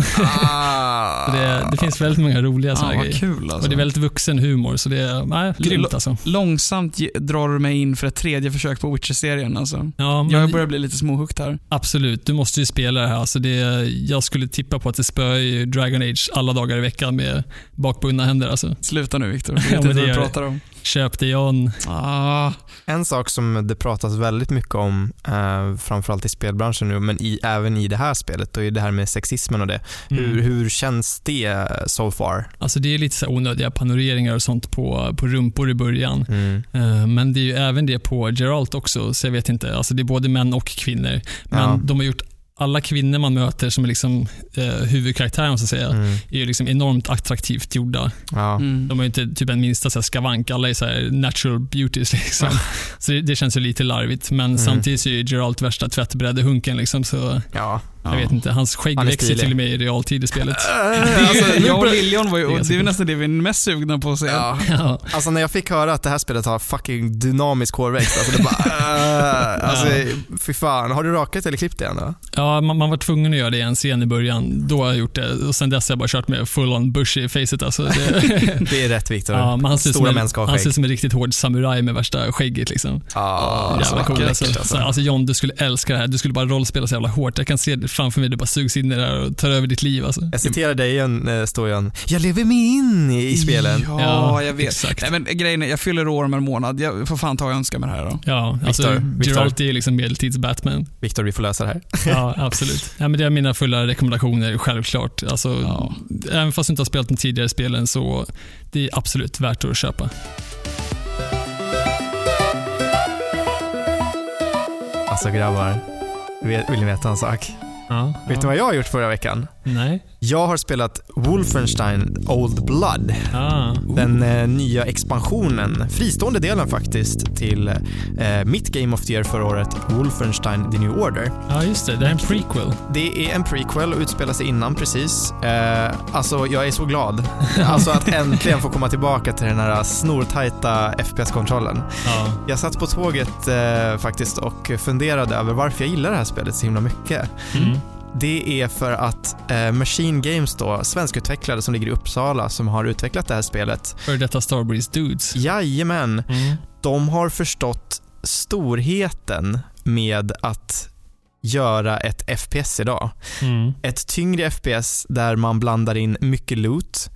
Det finns väldigt många roliga sådana grejer.
Kul alltså.
Och det är väldigt vuxen humor så det är grymt alltså.
Långsamt drar du mig in för ett 3:e försök på Witcher-serien alltså.
Ja,
jag börjar bli lite smohooked här.
Absolut, du måste ju spela det här. Alltså jag skulle tippa på att det spöar i Dragon Age alla dagar i veckan med bakbundna händer alltså.
Sluta nu Victor, jag vet inte vad du pratar om.
Köp Baratheon.
En sak som det pratas väldigt mycket om, framförallt i spelbranschen nu, men även i det här spelet, och i det här med sexismen och det. Hur känns det so far?
Alltså det är lite så onödiga panoreringar och sånt på rumpor i början. Men det är ju även det på Geralt också, så jag vet inte. Alltså det är både män och kvinnor. Men de har gjort alla kvinnor man möter som är liksom huvudkaraktären så att säga, är ju liksom enormt attraktivt gjorda. De har ju inte typ en minsta så här skavank, alla är så här natural beauties liksom. Så det känns ju lite larvigt, men samtidigt så är ju Geralt värsta tvättbrädehunken liksom, så jag vet inte, hans skägg växer till och med i realtid i spelet.
Jag och Liljon var ju, det är nästan det vi är mest sugna på att se.
Alltså när jag fick höra att det här spelet har fucking dynamisk hårväxt, alltså det bara fy fan, har du rakat eller klippt det än då?
Ja, man var tvungen att göra det i en scen i början. Då har jag gjort det, och sen dess har jag bara kört med full on bush i facet alltså.
Det är rätt, Victor. Stora mänskor.
Han ser som en riktigt hård samurai med värsta skägget liksom. Jävla cool alltså John, du skulle älska det här. Du skulle bara rollspela så jävla hårt. Jag kan se det framför mig, du bara sugs in i det där och tar över ditt liv alltså.
Jag citerar dig igen, Stojan. Jag lever mig in i spelen.
Ja, jag vet. Exakt. Nej, men grejen är, jag fyller år om en månad. Jag får fan ta och önska mig det här då.
Ja, alltså Geralt är liksom medeltids Batman.
Victor, vi får lösa det här.
Ja, absolut. Ja, men det är mina fulla rekommendationer, självklart. Alltså, även fast du inte har spelat de tidigare spelen, så det är absolut värt att köpa.
Alltså grabbar, vill ni veta en sak? Vet du vad jag har gjort förra veckan?
Nej.
Jag har spelat Wolfenstein Old Blood. Den nya expansionen, fristående delen faktiskt, till mitt Game of the Year förra året, Wolfenstein The New Order.
Ja, just det. Det är en prequel.
Det är en prequel och utspelar sig innan precis. Alltså, jag är så glad. Alltså att äntligen få komma tillbaka till den här snortajta FPS-kontrollen. Jag satt på tåget faktiskt och funderade över varför jag gillar det här spelet så himla mycket. Det är för att Machine Games då, svenskutvecklare som ligger i Uppsala, som har utvecklat det här spelet.
För detta Starbreeze Dudes.
Jajamän. De har förstått storheten med att göra ett FPS idag. Ett tyngre FPS där man blandar in mycket loot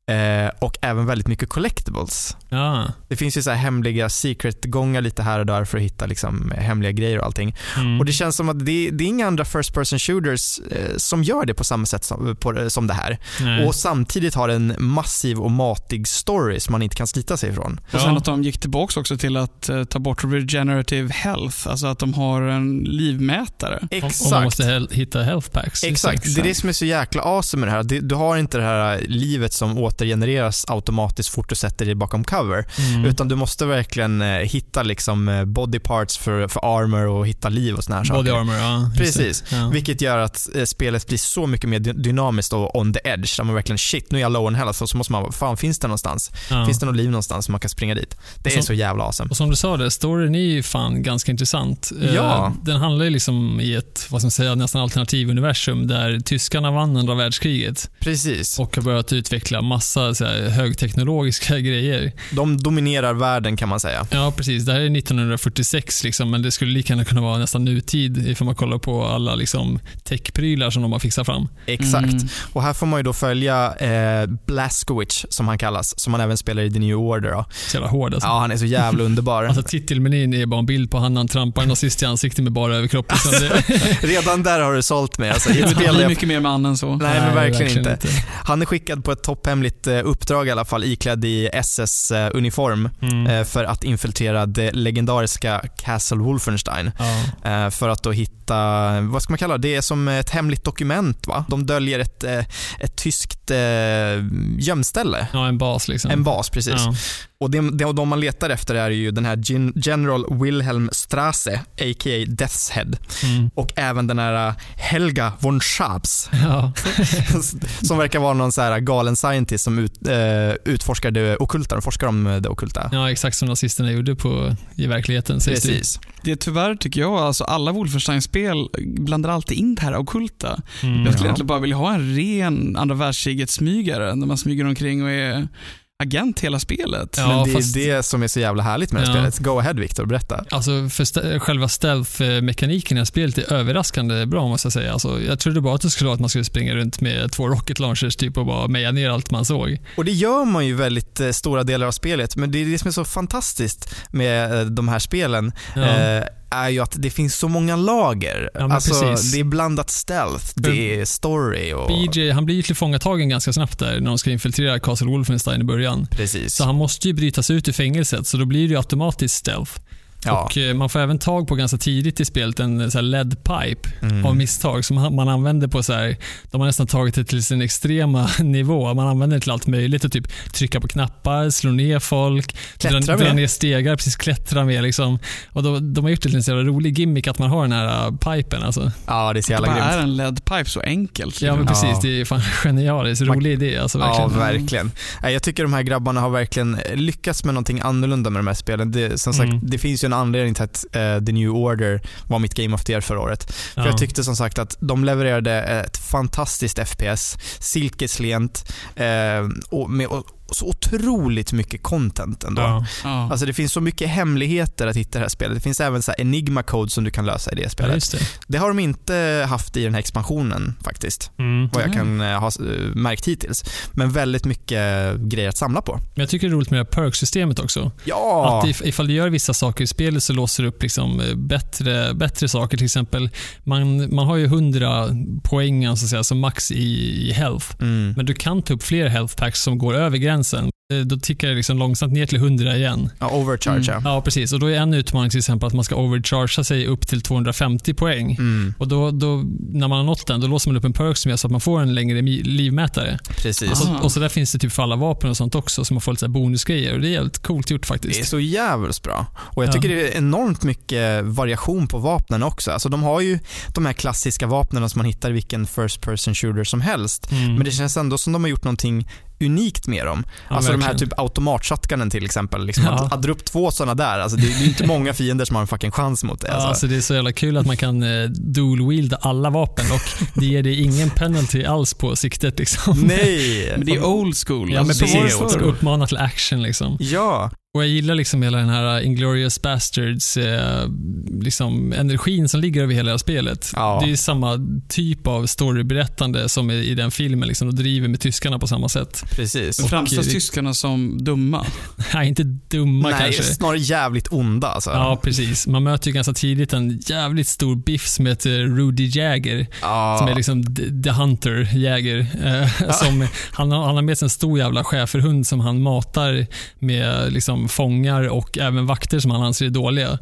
och även väldigt mycket collectibles. Det finns ju så här hemliga secret-gångar lite här och där för att hitta liksom hemliga grejer och allting. Och det känns som att det är inga andra first-person shooters som gör det på samma sätt som det här. Och samtidigt har en massiv och matig story som man inte kan slita sig ifrån.
Och sen att de gick tillbaka också till att ta bort regenerative health, alltså att de har en livmätare.
Exakt.
Och man måste hitta health packs.
Exakt. Det är det som är så jäkla awesome med det här. Du har inte det här livet som återgenereras automatiskt fort du sätter dig bakom cover, utan du måste verkligen hitta liksom body parts för armor och hitta liv och såna här
body
saker.
Armor, ja.
Precis. Vilket gör att spelet blir så mycket mer dynamiskt och on the edge, där man verkligen nu är jag low on health, så måste man, fan, finns det någonstans? Finns det något liv någonstans som man kan springa dit? Det är så jävla awesome.
Och som du sa, storyn är ju fan ganska intressant. Den handlar ju liksom i ett, vad ska man säga, nästan alternativ universum där tyskarna vann andra världskriget.
Precis.
Och har börjat utveckla massa så här högteknologiska grejer.
De dominerar världen, kan man säga.
Ja, precis. Det här är 1946 liksom, men det skulle lika gärna kunna vara nästan nutid ifall man kollar på alla liksom techprylar som de har fixat fram.
Exakt. Och här får man ju då följa Blazkowicz, som han kallas, som han även spelar i The New Order då.
Så jävla hård alltså.
Ja, han är så jävla underbar.
Alltså titelmenyn är bara en bild på han trampar en nazist i ansiktet med bara överkroppen.
Redan där har du sålt mig. Alltså,
det är mycket mer man än så.
Nej, men verkligen inte. Han är skickad på ett topphemligt uppdrag i alla fall, iklädd i SS-uniform för att infiltrera det legendariska Castle Wolfenstein. För att då hitta, vad ska man kalla det? Det är som ett hemligt dokument, va? De döljer ett tyskt gömställe.
Ja, en bas liksom.
En bas, precis. Ja. Och de man letar efter är ju den här General Wilhelm Strasse, a.k.a. Death's Head. Och även den här Helga von Schaps. Som verkar vara någon så här galen scientist som utforskar det ockulta. De forskar om det ockulta.
Ja, exakt som nazisterna gjorde i verkligheten.
Precis.
Det är tyvärr, tycker jag, alltså alla Wolfenstein-spel blandar alltid in det här ockulta. Jag skulle egentligen bara vilja ha en ren andra världskriget smygare, där man smyger omkring och är agent hela spelet.
Ja, men det är det som är så jävla härligt med det spelet. Go ahead, Victor, berätta.
Alltså för själva stealth-mekaniken i spelet är överraskande bra, måste jag säga. Alltså, jag trodde bara att det skulle vara att man skulle springa runt med 2 rocket launchers typ och bara meja ner allt man såg.
Och det gör man ju väldigt stora delar av spelet, men det är det som är så fantastiskt med de här spelen. Är ju att det finns så många lager. Alltså, det är blandat stealth, det är story och...
BJ, han blir ju tillfångatagen ganska snabbt där när de ska infiltrera Castle Wolfenstein i början.
Precis.
Så han måste ju brytas ut ur fängelset, så då blir det ju automatiskt stealth. Ja. Och man får även tag på ganska tidigt i spelet en så här LED pipe av misstag som man använder på så här, de har nästan tagit det till sin extrema nivå. Man använder det till allt möjligt och typ trycka på knappar, slå ner folk, dra ner stegar, precis klättra med liksom. Och de har gjort det till en så jävla rolig gimmick att man har den här pipen alltså.
Ja, det är så jävla grymt.
Det är en LED pipe så enkelt.
Ja, men precis, det är fan genialiskt, rolig idé alltså, verkligen.
Ja, verkligen. Jag tycker de här grabbarna har verkligen lyckats med någonting annorlunda med de här spelen. Det, som sagt, det finns ju en anledning till att The New Order var mitt Game of the Year förra året. För jag tyckte som sagt att de levererade ett fantastiskt FPS, silkeslent och med så otroligt mycket content ändå. Alltså det finns så mycket hemligheter att hitta i det här spelet. Det finns även så här enigma-code som du kan lösa i det spelet. Det har de inte haft i den här expansionen faktiskt. Vad jag kan ha märkt hittills. Men väldigt mycket grejer att samla på.
Men jag tycker det är roligt med det här perk-systemet också.
Ja!
Att ifall du gör vissa saker i spelet så låser du upp liksom bättre saker. Till exempel, man har ju 100 poäng så att säga, som max i health. Men du kan ta upp fler health packs som går över gränsen. Då tickar det liksom långsamt ner till 100 igen.
Ja, overcharge.
Ja, precis. Och då är en utmaning till exempel att man ska overchargea sig upp till 250 poäng. Och då när man har nått den, då låser man upp en perk som gör så att man får en längre livmätare.
Precis.
Och så där finns det typ för alla vapen och sånt också, så man får lite bonusgrejer. Och det är helt coolt gjort faktiskt.
Det är så jävligt bra. Och jag tycker det är enormt mycket variation på vapnen också. Alltså de har ju de här klassiska vapnen som man hittar i vilken first person shooter som helst. Men det känns ändå som de har gjort någonting unikt med dem. Alltså de här typ automatshotgunen till exempel. Liksom att dra upp 2 sådana där. Alltså det är inte många fiender som har en fucking chans mot det.
Alltså det är så jävla kul att man kan dual-wielda alla vapen och det ger det ingen penalty alls på siktet liksom.
Nej!
Men det är old school.
Ja, men precis. Uppmana till action liksom.
Ja.
Och jag gillar liksom hela den här Inglourious Bastards liksom energin som ligger över hela spelet. Det är ju samma typ av storyberättande som i den filmen liksom, och driver med tyskarna på samma sätt.
Precis.
Framställs tyskarna som dumma?
Nej, inte dumma kanske.
Nej, snarare jävligt onda alltså.
Ja, precis. Man möter ju ganska tidigt en jävligt stor biff som heter Rudy Jäger. Som är liksom The Hunter Jäger. Som, han har med sig en stor jävla schäferhund som han matar med liksom fångar och även vakter som han anser är dåliga.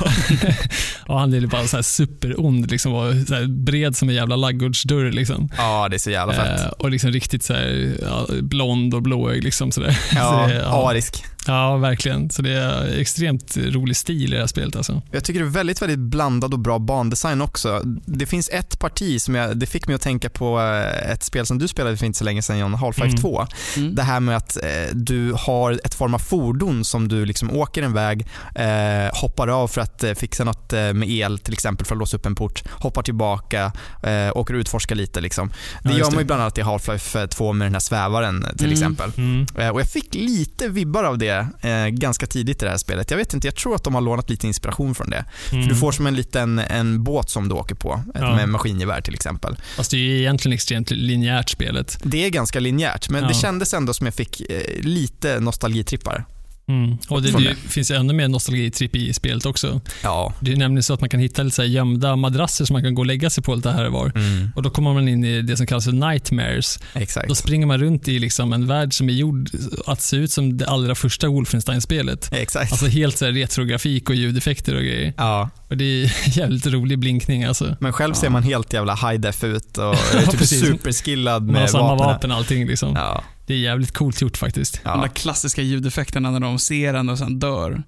Och han är bara så här superond liksom, och så här bred som en jävla laggårdsdörr liksom.
Ja, det är så jävla fett.
Och liksom riktigt så här, blond och blåögd liksom sådär.
Ja,
arisk. Ja, verkligen. Så det är extremt rolig stil i det här spelet alltså.
Jag tycker det är väldigt, väldigt blandad och bra bandesign också. Det finns ett parti som det fick mig att tänka på ett spel som du spelade för inte så länge sedan, John, Half-Life 2. Det här med att du har ett form av fordon som du liksom åker en väg, hoppar av för att fixa något med el till exempel för att låsa upp en port, hoppar tillbaka, åker och utforskar lite liksom. Det gör man ju bland annat i Half-Life 2 med den här svävaren till exempel. Och jag fick lite vibbar av det ganska tidigt i det här spelet. Jag vet inte, jag tror att de har lånat lite inspiration från det. För du får som en båt som du åker på med maskingevär till exempel.
Fast det är ju egentligen extremt linjärt spelet.
Det är ganska linjärt, men det kändes ändå som jag fick lite nostalgitrippar.
Och det finns ännu mer nostalgitripp i spelet också.
Ja.
Det är nämligen så att man kan hitta lite så här gömda madrasser som man kan gå och lägga sig på lite här och var. Och då kommer man in i det som kallas för nightmares.
Exakt.
Då springer man runt i liksom en värld som är gjord att se ut som det allra första Wolfenstein-spelet.
Exakt.
Alltså helt så här retrografik och ljudeffekter och grejer.
Ja.
Och det är jävligt rolig blinkning alltså.
Men själv ser man helt jävla high-def ut och typ superskillad med vapen.
Samma vapen allting liksom.
Ja.
Det är jävligt coolt gjort faktiskt.
De där klassiska ljudeffekterna när de ser en och sen dör.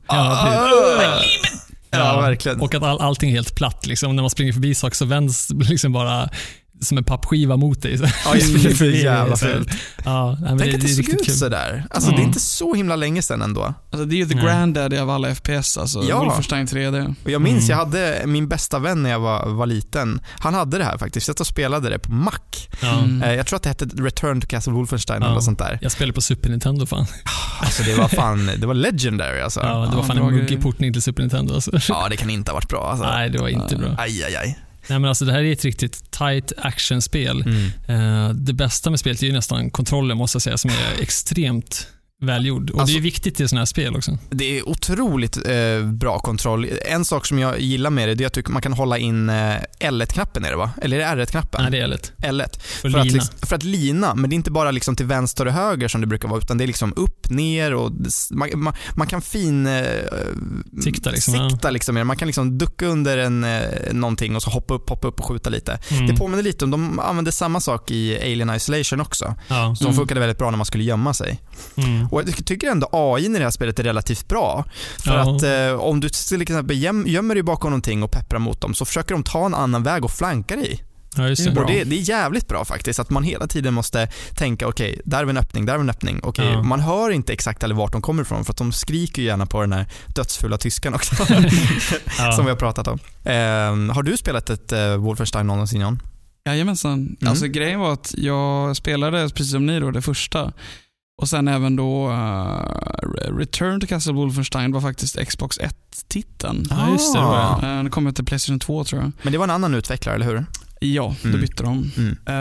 Ja, verkligen.
Och att allting är helt platt liksom. När man springer förbi saker så vänds liksom bara som en pappskiva mot dig.
Ja, det är så jävla fult.
Ja, men
tänk att det såg ut
kul.
sådär. Alltså det är inte så himla länge sedan ändå.
Alltså det är ju the granddaddy av alla FPS, alltså Wolfenstein 3D.
Och jag minns, jag hade min bästa vän när jag var liten. Han hade det här faktiskt. Jag spelade det på Mac. Jag tror att det hette Return to Castle Wolfenstein eller något sånt där.
Jag spelade på Super Nintendo fan.
Alltså det var legendary alltså.
Ja, det var fan en muggig portning till Super Nintendo alltså.
Ja, det kan inte ha varit bra alltså.
Nej, det var inte bra.
Aj.
Nej, men alltså det här är ett riktigt tight actionspel. Det bästa med spelet är ju nästan kontrollen, måste jag säga, som är extremt välgjord. Och alltså, det är viktigt i sådana här spel också. Det är otroligt
bra kontroll. En sak som jag gillar med det är att man kan hålla in L1-knappen, är det va? Eller är det R1-knappen?
Nej, det är L1.
L1. För att lina, men det är inte bara liksom till vänster och höger som det brukar vara, utan det är liksom upp, ner och man kan sikta liksom. Man kan liksom ducka under någonting och så hoppa upp och skjuta lite. Det påminner lite om, de använde samma sak i Alien Isolation också. Ja. Så de funkade väldigt bra när man skulle gömma sig. Och jag tycker ändå AI i det här spelet är relativt bra. För att om du till exempel gömmer dig bakom någonting och pepprar mot dem, så försöker de ta en annan väg och flanka dig.
Ja, just det.
Och det är jävligt bra faktiskt, att man hela tiden måste tänka okej, där är en öppning. Okej, man hör inte exakt eller vart de kommer ifrån, för att de skriker ju gärna på den här dödsfulla tyskan också. Som vi har pratat om. Har du spelat ett Wolfenstein någonsin, Jan?
Jajamensan. Alltså grejen var att jag spelade precis som ni då, det första. Och sen även då Return to Castle Wolfenstein var faktiskt Xbox 1-titeln.
Ja, just det.
Den kom till PlayStation 2 tror jag.
Men det var en annan utvecklare, eller hur?
Ja, då bytte de.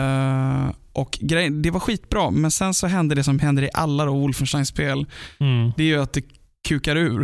Och det var skitbra, men sen så hände det som händer i alla då Wolfenstein-spel. Det är ju att det kukar ur.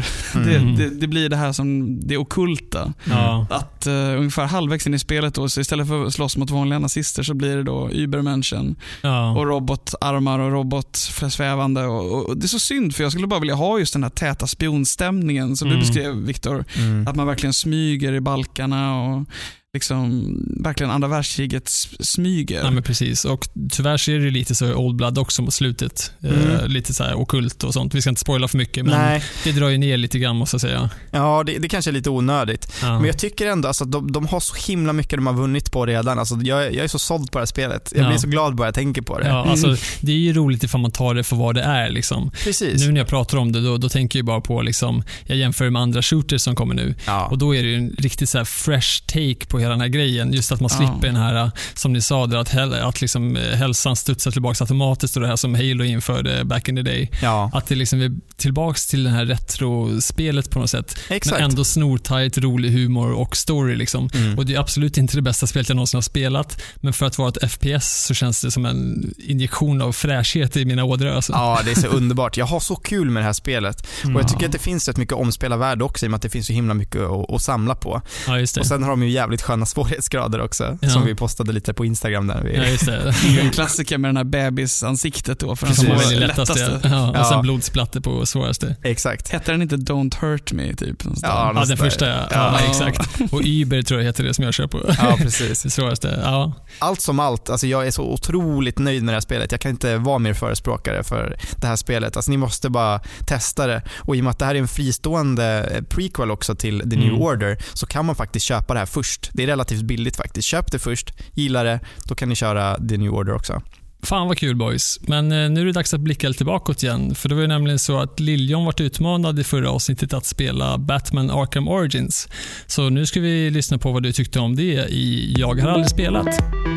Det blir det här som det ockulta. Att ungefär halvvägs in i spelet då, så istället för att slåss mot vanliga nazister så blir det då Übermenschen och robotarmar och robotsvävande och det är så synd, för jag skulle bara vilja ha just den här täta spionstämningen som du beskrev, Viktor. Att man verkligen smyger i balkarna och liksom verkligen andra världskriget smyger.
Ja, men precis. Och tyvärr ser det lite så Old Blood också mot slutet. Lite så här ockult och sånt. Vi ska inte spoila för mycket, men det drar ju ner lite grann, måste jag säga.
Ja, det kanske är lite onödigt. Men jag tycker ändå alltså, att de har så himla mycket de har vunnit på redan. Alltså, jag är så såld på det här spelet. Jag blir så glad bara jag tänker på det.
Ja, alltså, det är ju roligt ifall man tar det för vad det är. Liksom.
Precis.
Nu när jag pratar om det, då tänker jag bara på liksom, jag jämför med andra shooters som kommer nu. Och då är det ju en riktigt så här fresh take på hela den här grejen. Just att man slipper den här, som ni sa där, att liksom hälsan studsar tillbaka automatiskt och det här som Halo införde back in the day. Att det liksom är tillbaks till den här retrospelet på något sätt.
Exakt.
Men ändå snortajt, rolig humor och story liksom. Och det är absolut inte det bästa spelet jag någonsin har spelat, men för att vara ett FPS så känns det som en injektion av fräschhet i mina ådror. Alltså.
Ja, det är så underbart. Jag har så kul med det här spelet. Och jag tycker att det finns rätt mycket omspelarvärde också, i och med att det finns så himla mycket att samla på.
Ja, just det.
Och sen har de ju jävligt sköna svårighetsgrader också, som vi postade lite på Instagram där.
Ja, just det.
En klassiker med den här bebisansiktet då, för den
som var lättaste. Ja, och sen blodsplatter på svåraste.
Exakt.
Hette den inte Don't Hurt Me typ?
Ja, den första. Ja, exakt. Och Uber tror jag heter det som jag kör på.
Ja, precis.
Det svåraste. Ja.
Allt som allt, alltså jag är så otroligt nöjd med det här spelet. Jag kan inte vara mer förespråkare för det här spelet. Alltså ni måste bara testa det. Och i och med att det här är en fristående prequel också till The New Order, så kan man faktiskt köpa det här först. Det är relativt billigt faktiskt. Köp det först, gilla det, då kan ni köra The New Order också.
Fan vad kul boys. Men nu är det dags att blicka lite bakåt igen. För det var ju nämligen så att Liljon varit utmanad i förra avsnittet att spela Batman Arkham Origins. Så nu ska vi lyssna på vad du tyckte om det i Jag har aldrig spelat.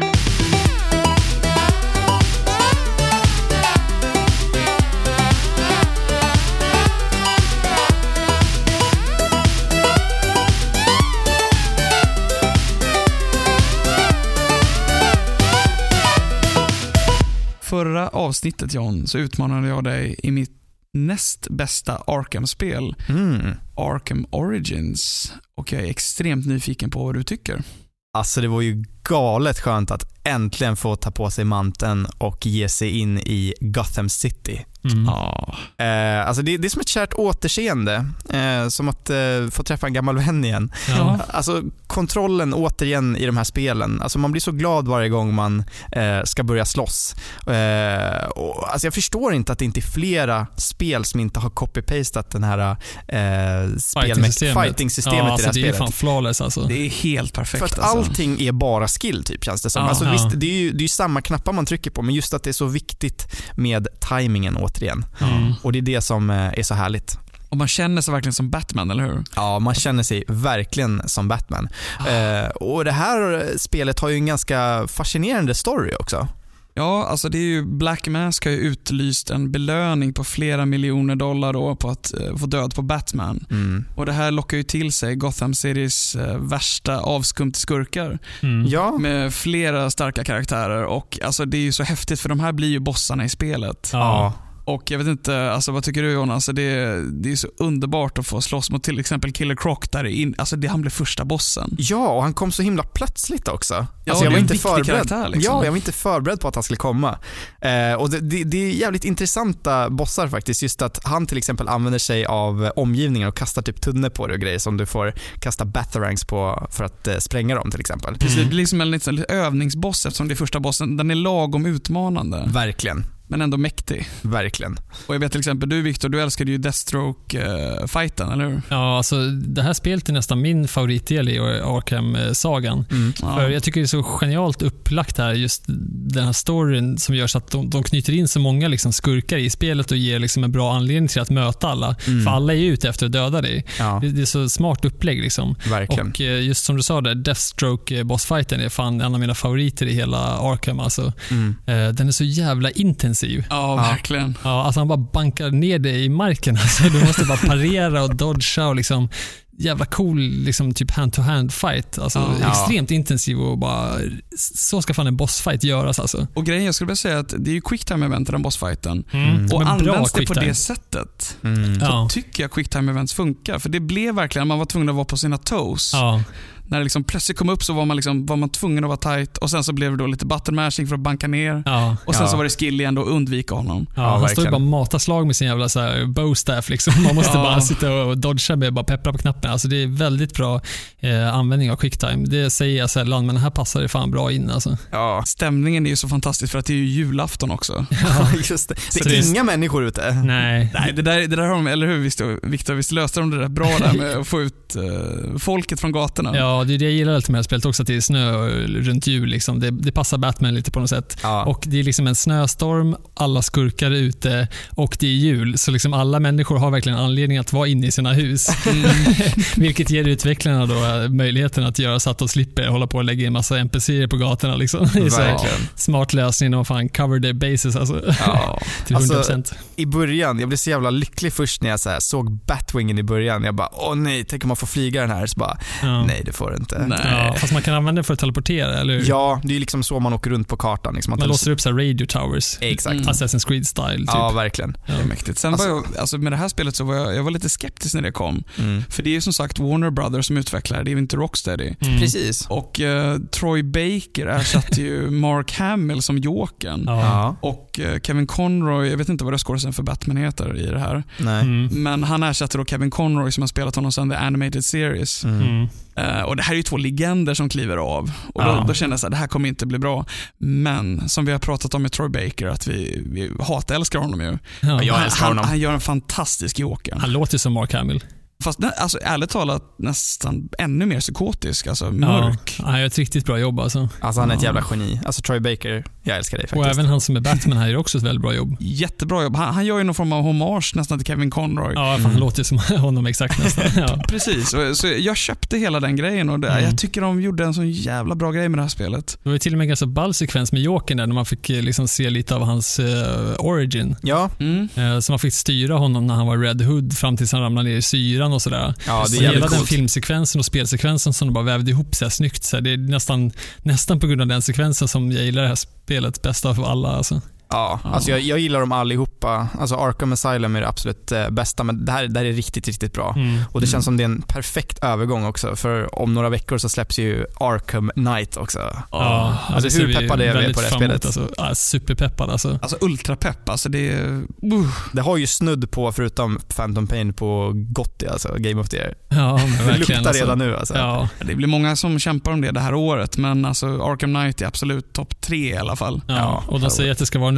Förra avsnittet, John, så utmanade jag dig i mitt näst bästa Arkham-spel, Arkham Origins, och jag är extremt nyfiken på vad du tycker.
Alltså det var ju galet skönt att äntligen få ta på sig manteln och ge sig in i Gotham City. Alltså det är som ett kärt återseende, som att få träffa en gammal vän igen. Alltså kontrollen återigen i de här spelen, alltså man blir så glad varje gång man ska börja slåss. Alltså jag förstår inte att det inte är flera spel som inte har copy-pastat den här fighting-systemet i det här
alltså
spelet.
Det är fan flawless alltså.
Det är helt perfekt.
För att allting är bara skill typ, känns det som. Alltså, visst, det är ju samma knappar man trycker på, men just att det är så viktigt med timingen återigen. Och det är det som är så härligt.
Och man känner sig verkligen som Batman, eller hur?
Ja, man känner sig verkligen som Batman. Och det här spelet har ju en ganska fascinerande story också.
Ja, alltså det är ju, Black Mask har ju utlyst en belöning på flera miljoner dollar då på att få död på Batman. Och det här lockar ju till sig Gotham Citys värsta avskum till skurkar.
Ja.
Med flera starka karaktärer, och alltså det är ju så häftigt för de här blir ju bossarna i spelet.
Ja.
Och jag vet inte, alltså vad tycker du, Jonas? Det är så underbart att få slåss mot till exempel Killer Croc där alltså han blev första bossen.
Ja, och han kom så himla plötsligt också.
Ja,
alltså, jag var inte förberedd.
Karaktär, liksom.
Ja, jag var inte förberedd på att han skulle komma. Och det är jävligt intressanta bossar faktiskt. Just att han till exempel använder sig av omgivningen och kastar typ tunnor på det och grejer som du får kasta batarangs på för att spränga dem till exempel.
Precis, det blir liksom en liten övningsboss eftersom det är första bossen. Den är lagom utmanande.
Verkligen.
Men ändå mäktig.
Verkligen.
Och jag vet till exempel, du Victor, du älskade ju Deathstroke-fighten, eller hur?
Ja, alltså det här spelet är nästan min favoritdel i Arkham-sagan. För jag tycker det är så genialt upplagt här, just den här storyn som gör så att de knyter in så många liksom skurkar i spelet och ger liksom en bra anledning till att möta alla. För alla är ju ute efter att döda dig. Ja. Det är så smart upplägg liksom.
Verkligen.
Och just som du sa där, Deathstroke-bossfighten är fan en av mina favoriter i hela Arkham. Alltså. Den är så jävla intensiv.
Ja, verkligen.
Ja, alltså han bara bankar ner dig i marken. Alltså, du måste bara parera och dodga och liksom jävla cool liksom typ hand-to-hand fight. Alltså extremt intensiv och bara så ska fan en bossfight göras alltså.
Och grejen, jag skulle vilja säga att det är ju quicktime-event i den bossfighten. Och används det på det sättet så tycker jag quicktime-events funkar. För det blev verkligen, man var tvungen att vara på sina toes.
Ja.
När det liksom plötsligt kom upp så var man tvungen att vara tight, och sen så blev det då lite button mashing för att banka ner. Och sen så var det skill igen då att undvika honom.
Han står ju bara mata slag med sin jävla så här bowstaff liksom. Man måste bara sitta och dodga med, bara peppra på knappen. Alltså det är väldigt bra användning av quicktime. Det säger jag sällan, men här passar det fan bra in alltså.
Ja, stämningen är ju så fantastisk för att det är ju julafton också.
Ja, just det. Det är inga människor ute.
Nej,
det där har de, eller hur Victor, visst löste de det där bra där med att få ut folket från gatorna.
Ja, det är det jag gillar lite med det här spelet också, att det är snö runt jul liksom. Det passar Batman lite på något sätt. Och det är liksom en snöstorm, alla skurkar är ute och det är jul, så liksom alla människor har verkligen anledning att vara inne i sina hus. Vilket ger utvecklarna då möjligheten att göra så att de slipper hålla på och lägga in massa NPC:er på gatorna liksom. Det är så smart lösning och fan cover their bases alltså. Till 100%. Alltså,
i början, jag blev så jävla lycklig först när jag så här såg Batwingen i början. Jag bara, åh nej, tänk om man får flyga den här. Så bara, nej det får det inte.
Ja, fast man kan använda det för att teleportera, eller hur?
Ja, det är liksom så man åker runt på kartan. Liksom.
Man låser upp så här radio towers.
Exakt.
Assassin's Creed-style typ.
Ja, verkligen.
Det är mäktigt. Sen var jag, med det här spelet så var jag var lite skeptisk när det kom. För det är ju som sagt Warner Brothers som utvecklar, det är ju inte Rocksteady.
Precis.
Och Troy Baker ersatte ju Mark Hamill som Jokern. Och Kevin Conroy, jag vet inte vad röstskådisen för Batman heter i det här.
Nej.
Men han ersatte då Kevin Conroy som har spelat honom sedan The Animated Series. Och det här är ju två legender som kliver av. Och då känner jag så här, det här kommer inte bli bra. Men som vi har pratat om med Troy Baker, att vi hatälskar honom ju.
Jag älskar honom.
Han gör en fantastisk Joker.
Han låter som Mark Hamill.
Fast alltså, ärligt talat nästan ännu mer psykotisk, alltså mörk.
Ja, han gör ett riktigt bra jobb alltså.
Alltså han är ett jävla geni. Alltså Troy Baker, jag älskar dig faktiskt.
Och även han som är Batman här gör också ett väldigt bra jobb.
Jättebra jobb. Han gör ju någon form av hommage nästan till Kevin Conroy.
Ja, för han låter ju som honom exakt nästan. Ja.
Precis, så jag köpte hela den grejen och jag tycker de gjorde en så jävla bra grej med det här spelet.
Det var till och med en ganska ball sekvens med Jokern där när man fick liksom se lite av hans origin.
Ja.
Så man fick styra honom när han var Red Hood fram tills han ramlade ner i syran och sådär.
Ja,
så hela den filmsekvensen och spelsekvensen som de bara vävde ihop sig snyggt. Så det är nästan på grund av den sekvensen som jag gillar det här spelet bäst av alla alltså.
Ja, alltså jag gillar dem allihopa. Alltså Arkham Asylum är det absolut bästa, men det här är riktigt, riktigt bra. Och det känns som det är en perfekt övergång också, för om några veckor så släpps ju Arkham Knight också. Alltså hur peppad är vi på det här spelet?
Alltså, superpeppad alltså.
Alltså ultrapepp, alltså det
har ju snudd på, förutom Phantom Pain, på Gotti, alltså Game of the Year.
Ja, men
det luktar redan nu alltså.
Ja. Det blir många som kämpar om det här året, men alltså Arkham Knight är absolut topp 3 i alla fall.
Ja, och de säger att det ska vara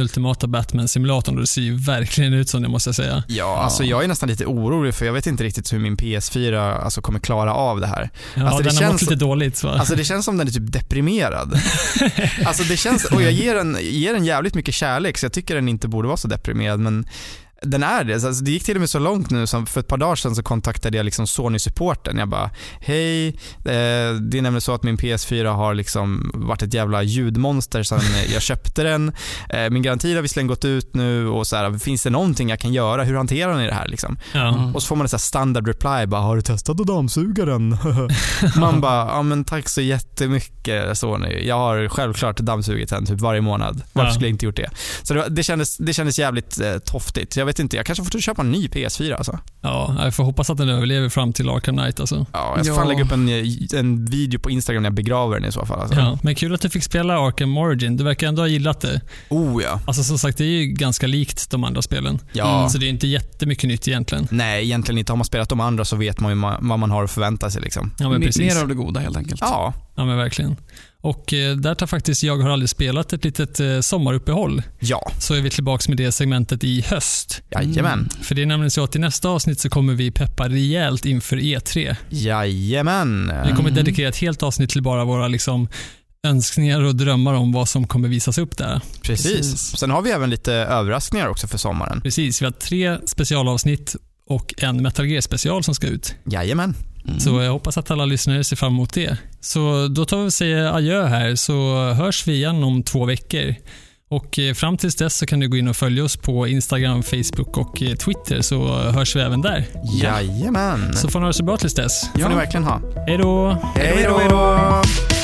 ultimata Batman-simulatorn och det ser ju verkligen ut som det, måste jag säga.
Ja, alltså jag är nästan lite orolig för jag vet inte riktigt hur min PS4 alltså kommer klara av det här.
Ja,
alltså,
den har mått lite dåligt, va?
Alltså det känns som den är typ deprimerad. Alltså det känns, och jag ger den jävligt mycket kärlek, så jag tycker den inte borde vara så deprimerad, men den är det. Alltså, det gick till och med så långt nu som för ett par dagar sedan så kontaktade jag liksom Sony-supporten. Jag bara, hej, det är nämligen så att min PS4 har liksom varit ett jävla ljudmonster sedan jag köpte den. Min garanti har visserligen gått ut nu och så här, finns det någonting jag kan göra? Hur hanterar ni det här liksom?
Ja.
Och så får man en så här standard reply, bara, har du testat att dammsuga den? Man bara, ja men tack så jättemycket Sony. Jag har självklart dammsugit den typ varje månad. Varför skulle jag inte gjort det? Så det kändes jävligt toftigt. Jag vet inte, jag kanske får köpa en ny PS4 alltså.
Ja, jag får hoppas att den överlever fram till Arkham Knight alltså.
Ja, jag ska fan lägga upp en video på Instagram när jag begraver den i så fall alltså.
Ja, men kul att du fick spela Arkham Origin. Du verkar ändå ha gillat det.
Oh ja.
Alltså som sagt, det är ju ganska likt de andra spelen.
Ja.
Så det är inte jättemycket nytt egentligen.
Nej, egentligen inte. Har man spelat de andra så vet man ju vad man har att förvänta sig liksom.
Ja, men precis.
Mer av det goda helt enkelt.
Ja.
Ja, men verkligen. Och där tar faktiskt Jag har aldrig spelat ett litet sommaruppehåll.
Ja.
Så är vi tillbaka med det segmentet i höst.
Jajamän.
För det är nämligen så att i nästa avsnitt så kommer vi peppa rejält inför E3.
Jajamän.
Vi kommer dedikera ett helt avsnitt till bara våra liksom önskningar och drömmar om vad som kommer visas upp där.
Precis. Sen har vi även lite överraskningar också för sommaren.
Precis, vi har 3 specialavsnitt och en Metal Gear special som ska ut.
Jajamän.
Så jag hoppas att alla lyssnare ser fram emot det. Så då tar vi och säger adjö här, så hörs vi igen om 2 veckor. Och fram tills dess så kan du gå in och följa oss på Instagram, Facebook och Twitter, så hörs vi även där.
Jajamän.
Så får ni ha det så bra tills dess.
Det får ni verkligen ha.
Hej då!
Hej då!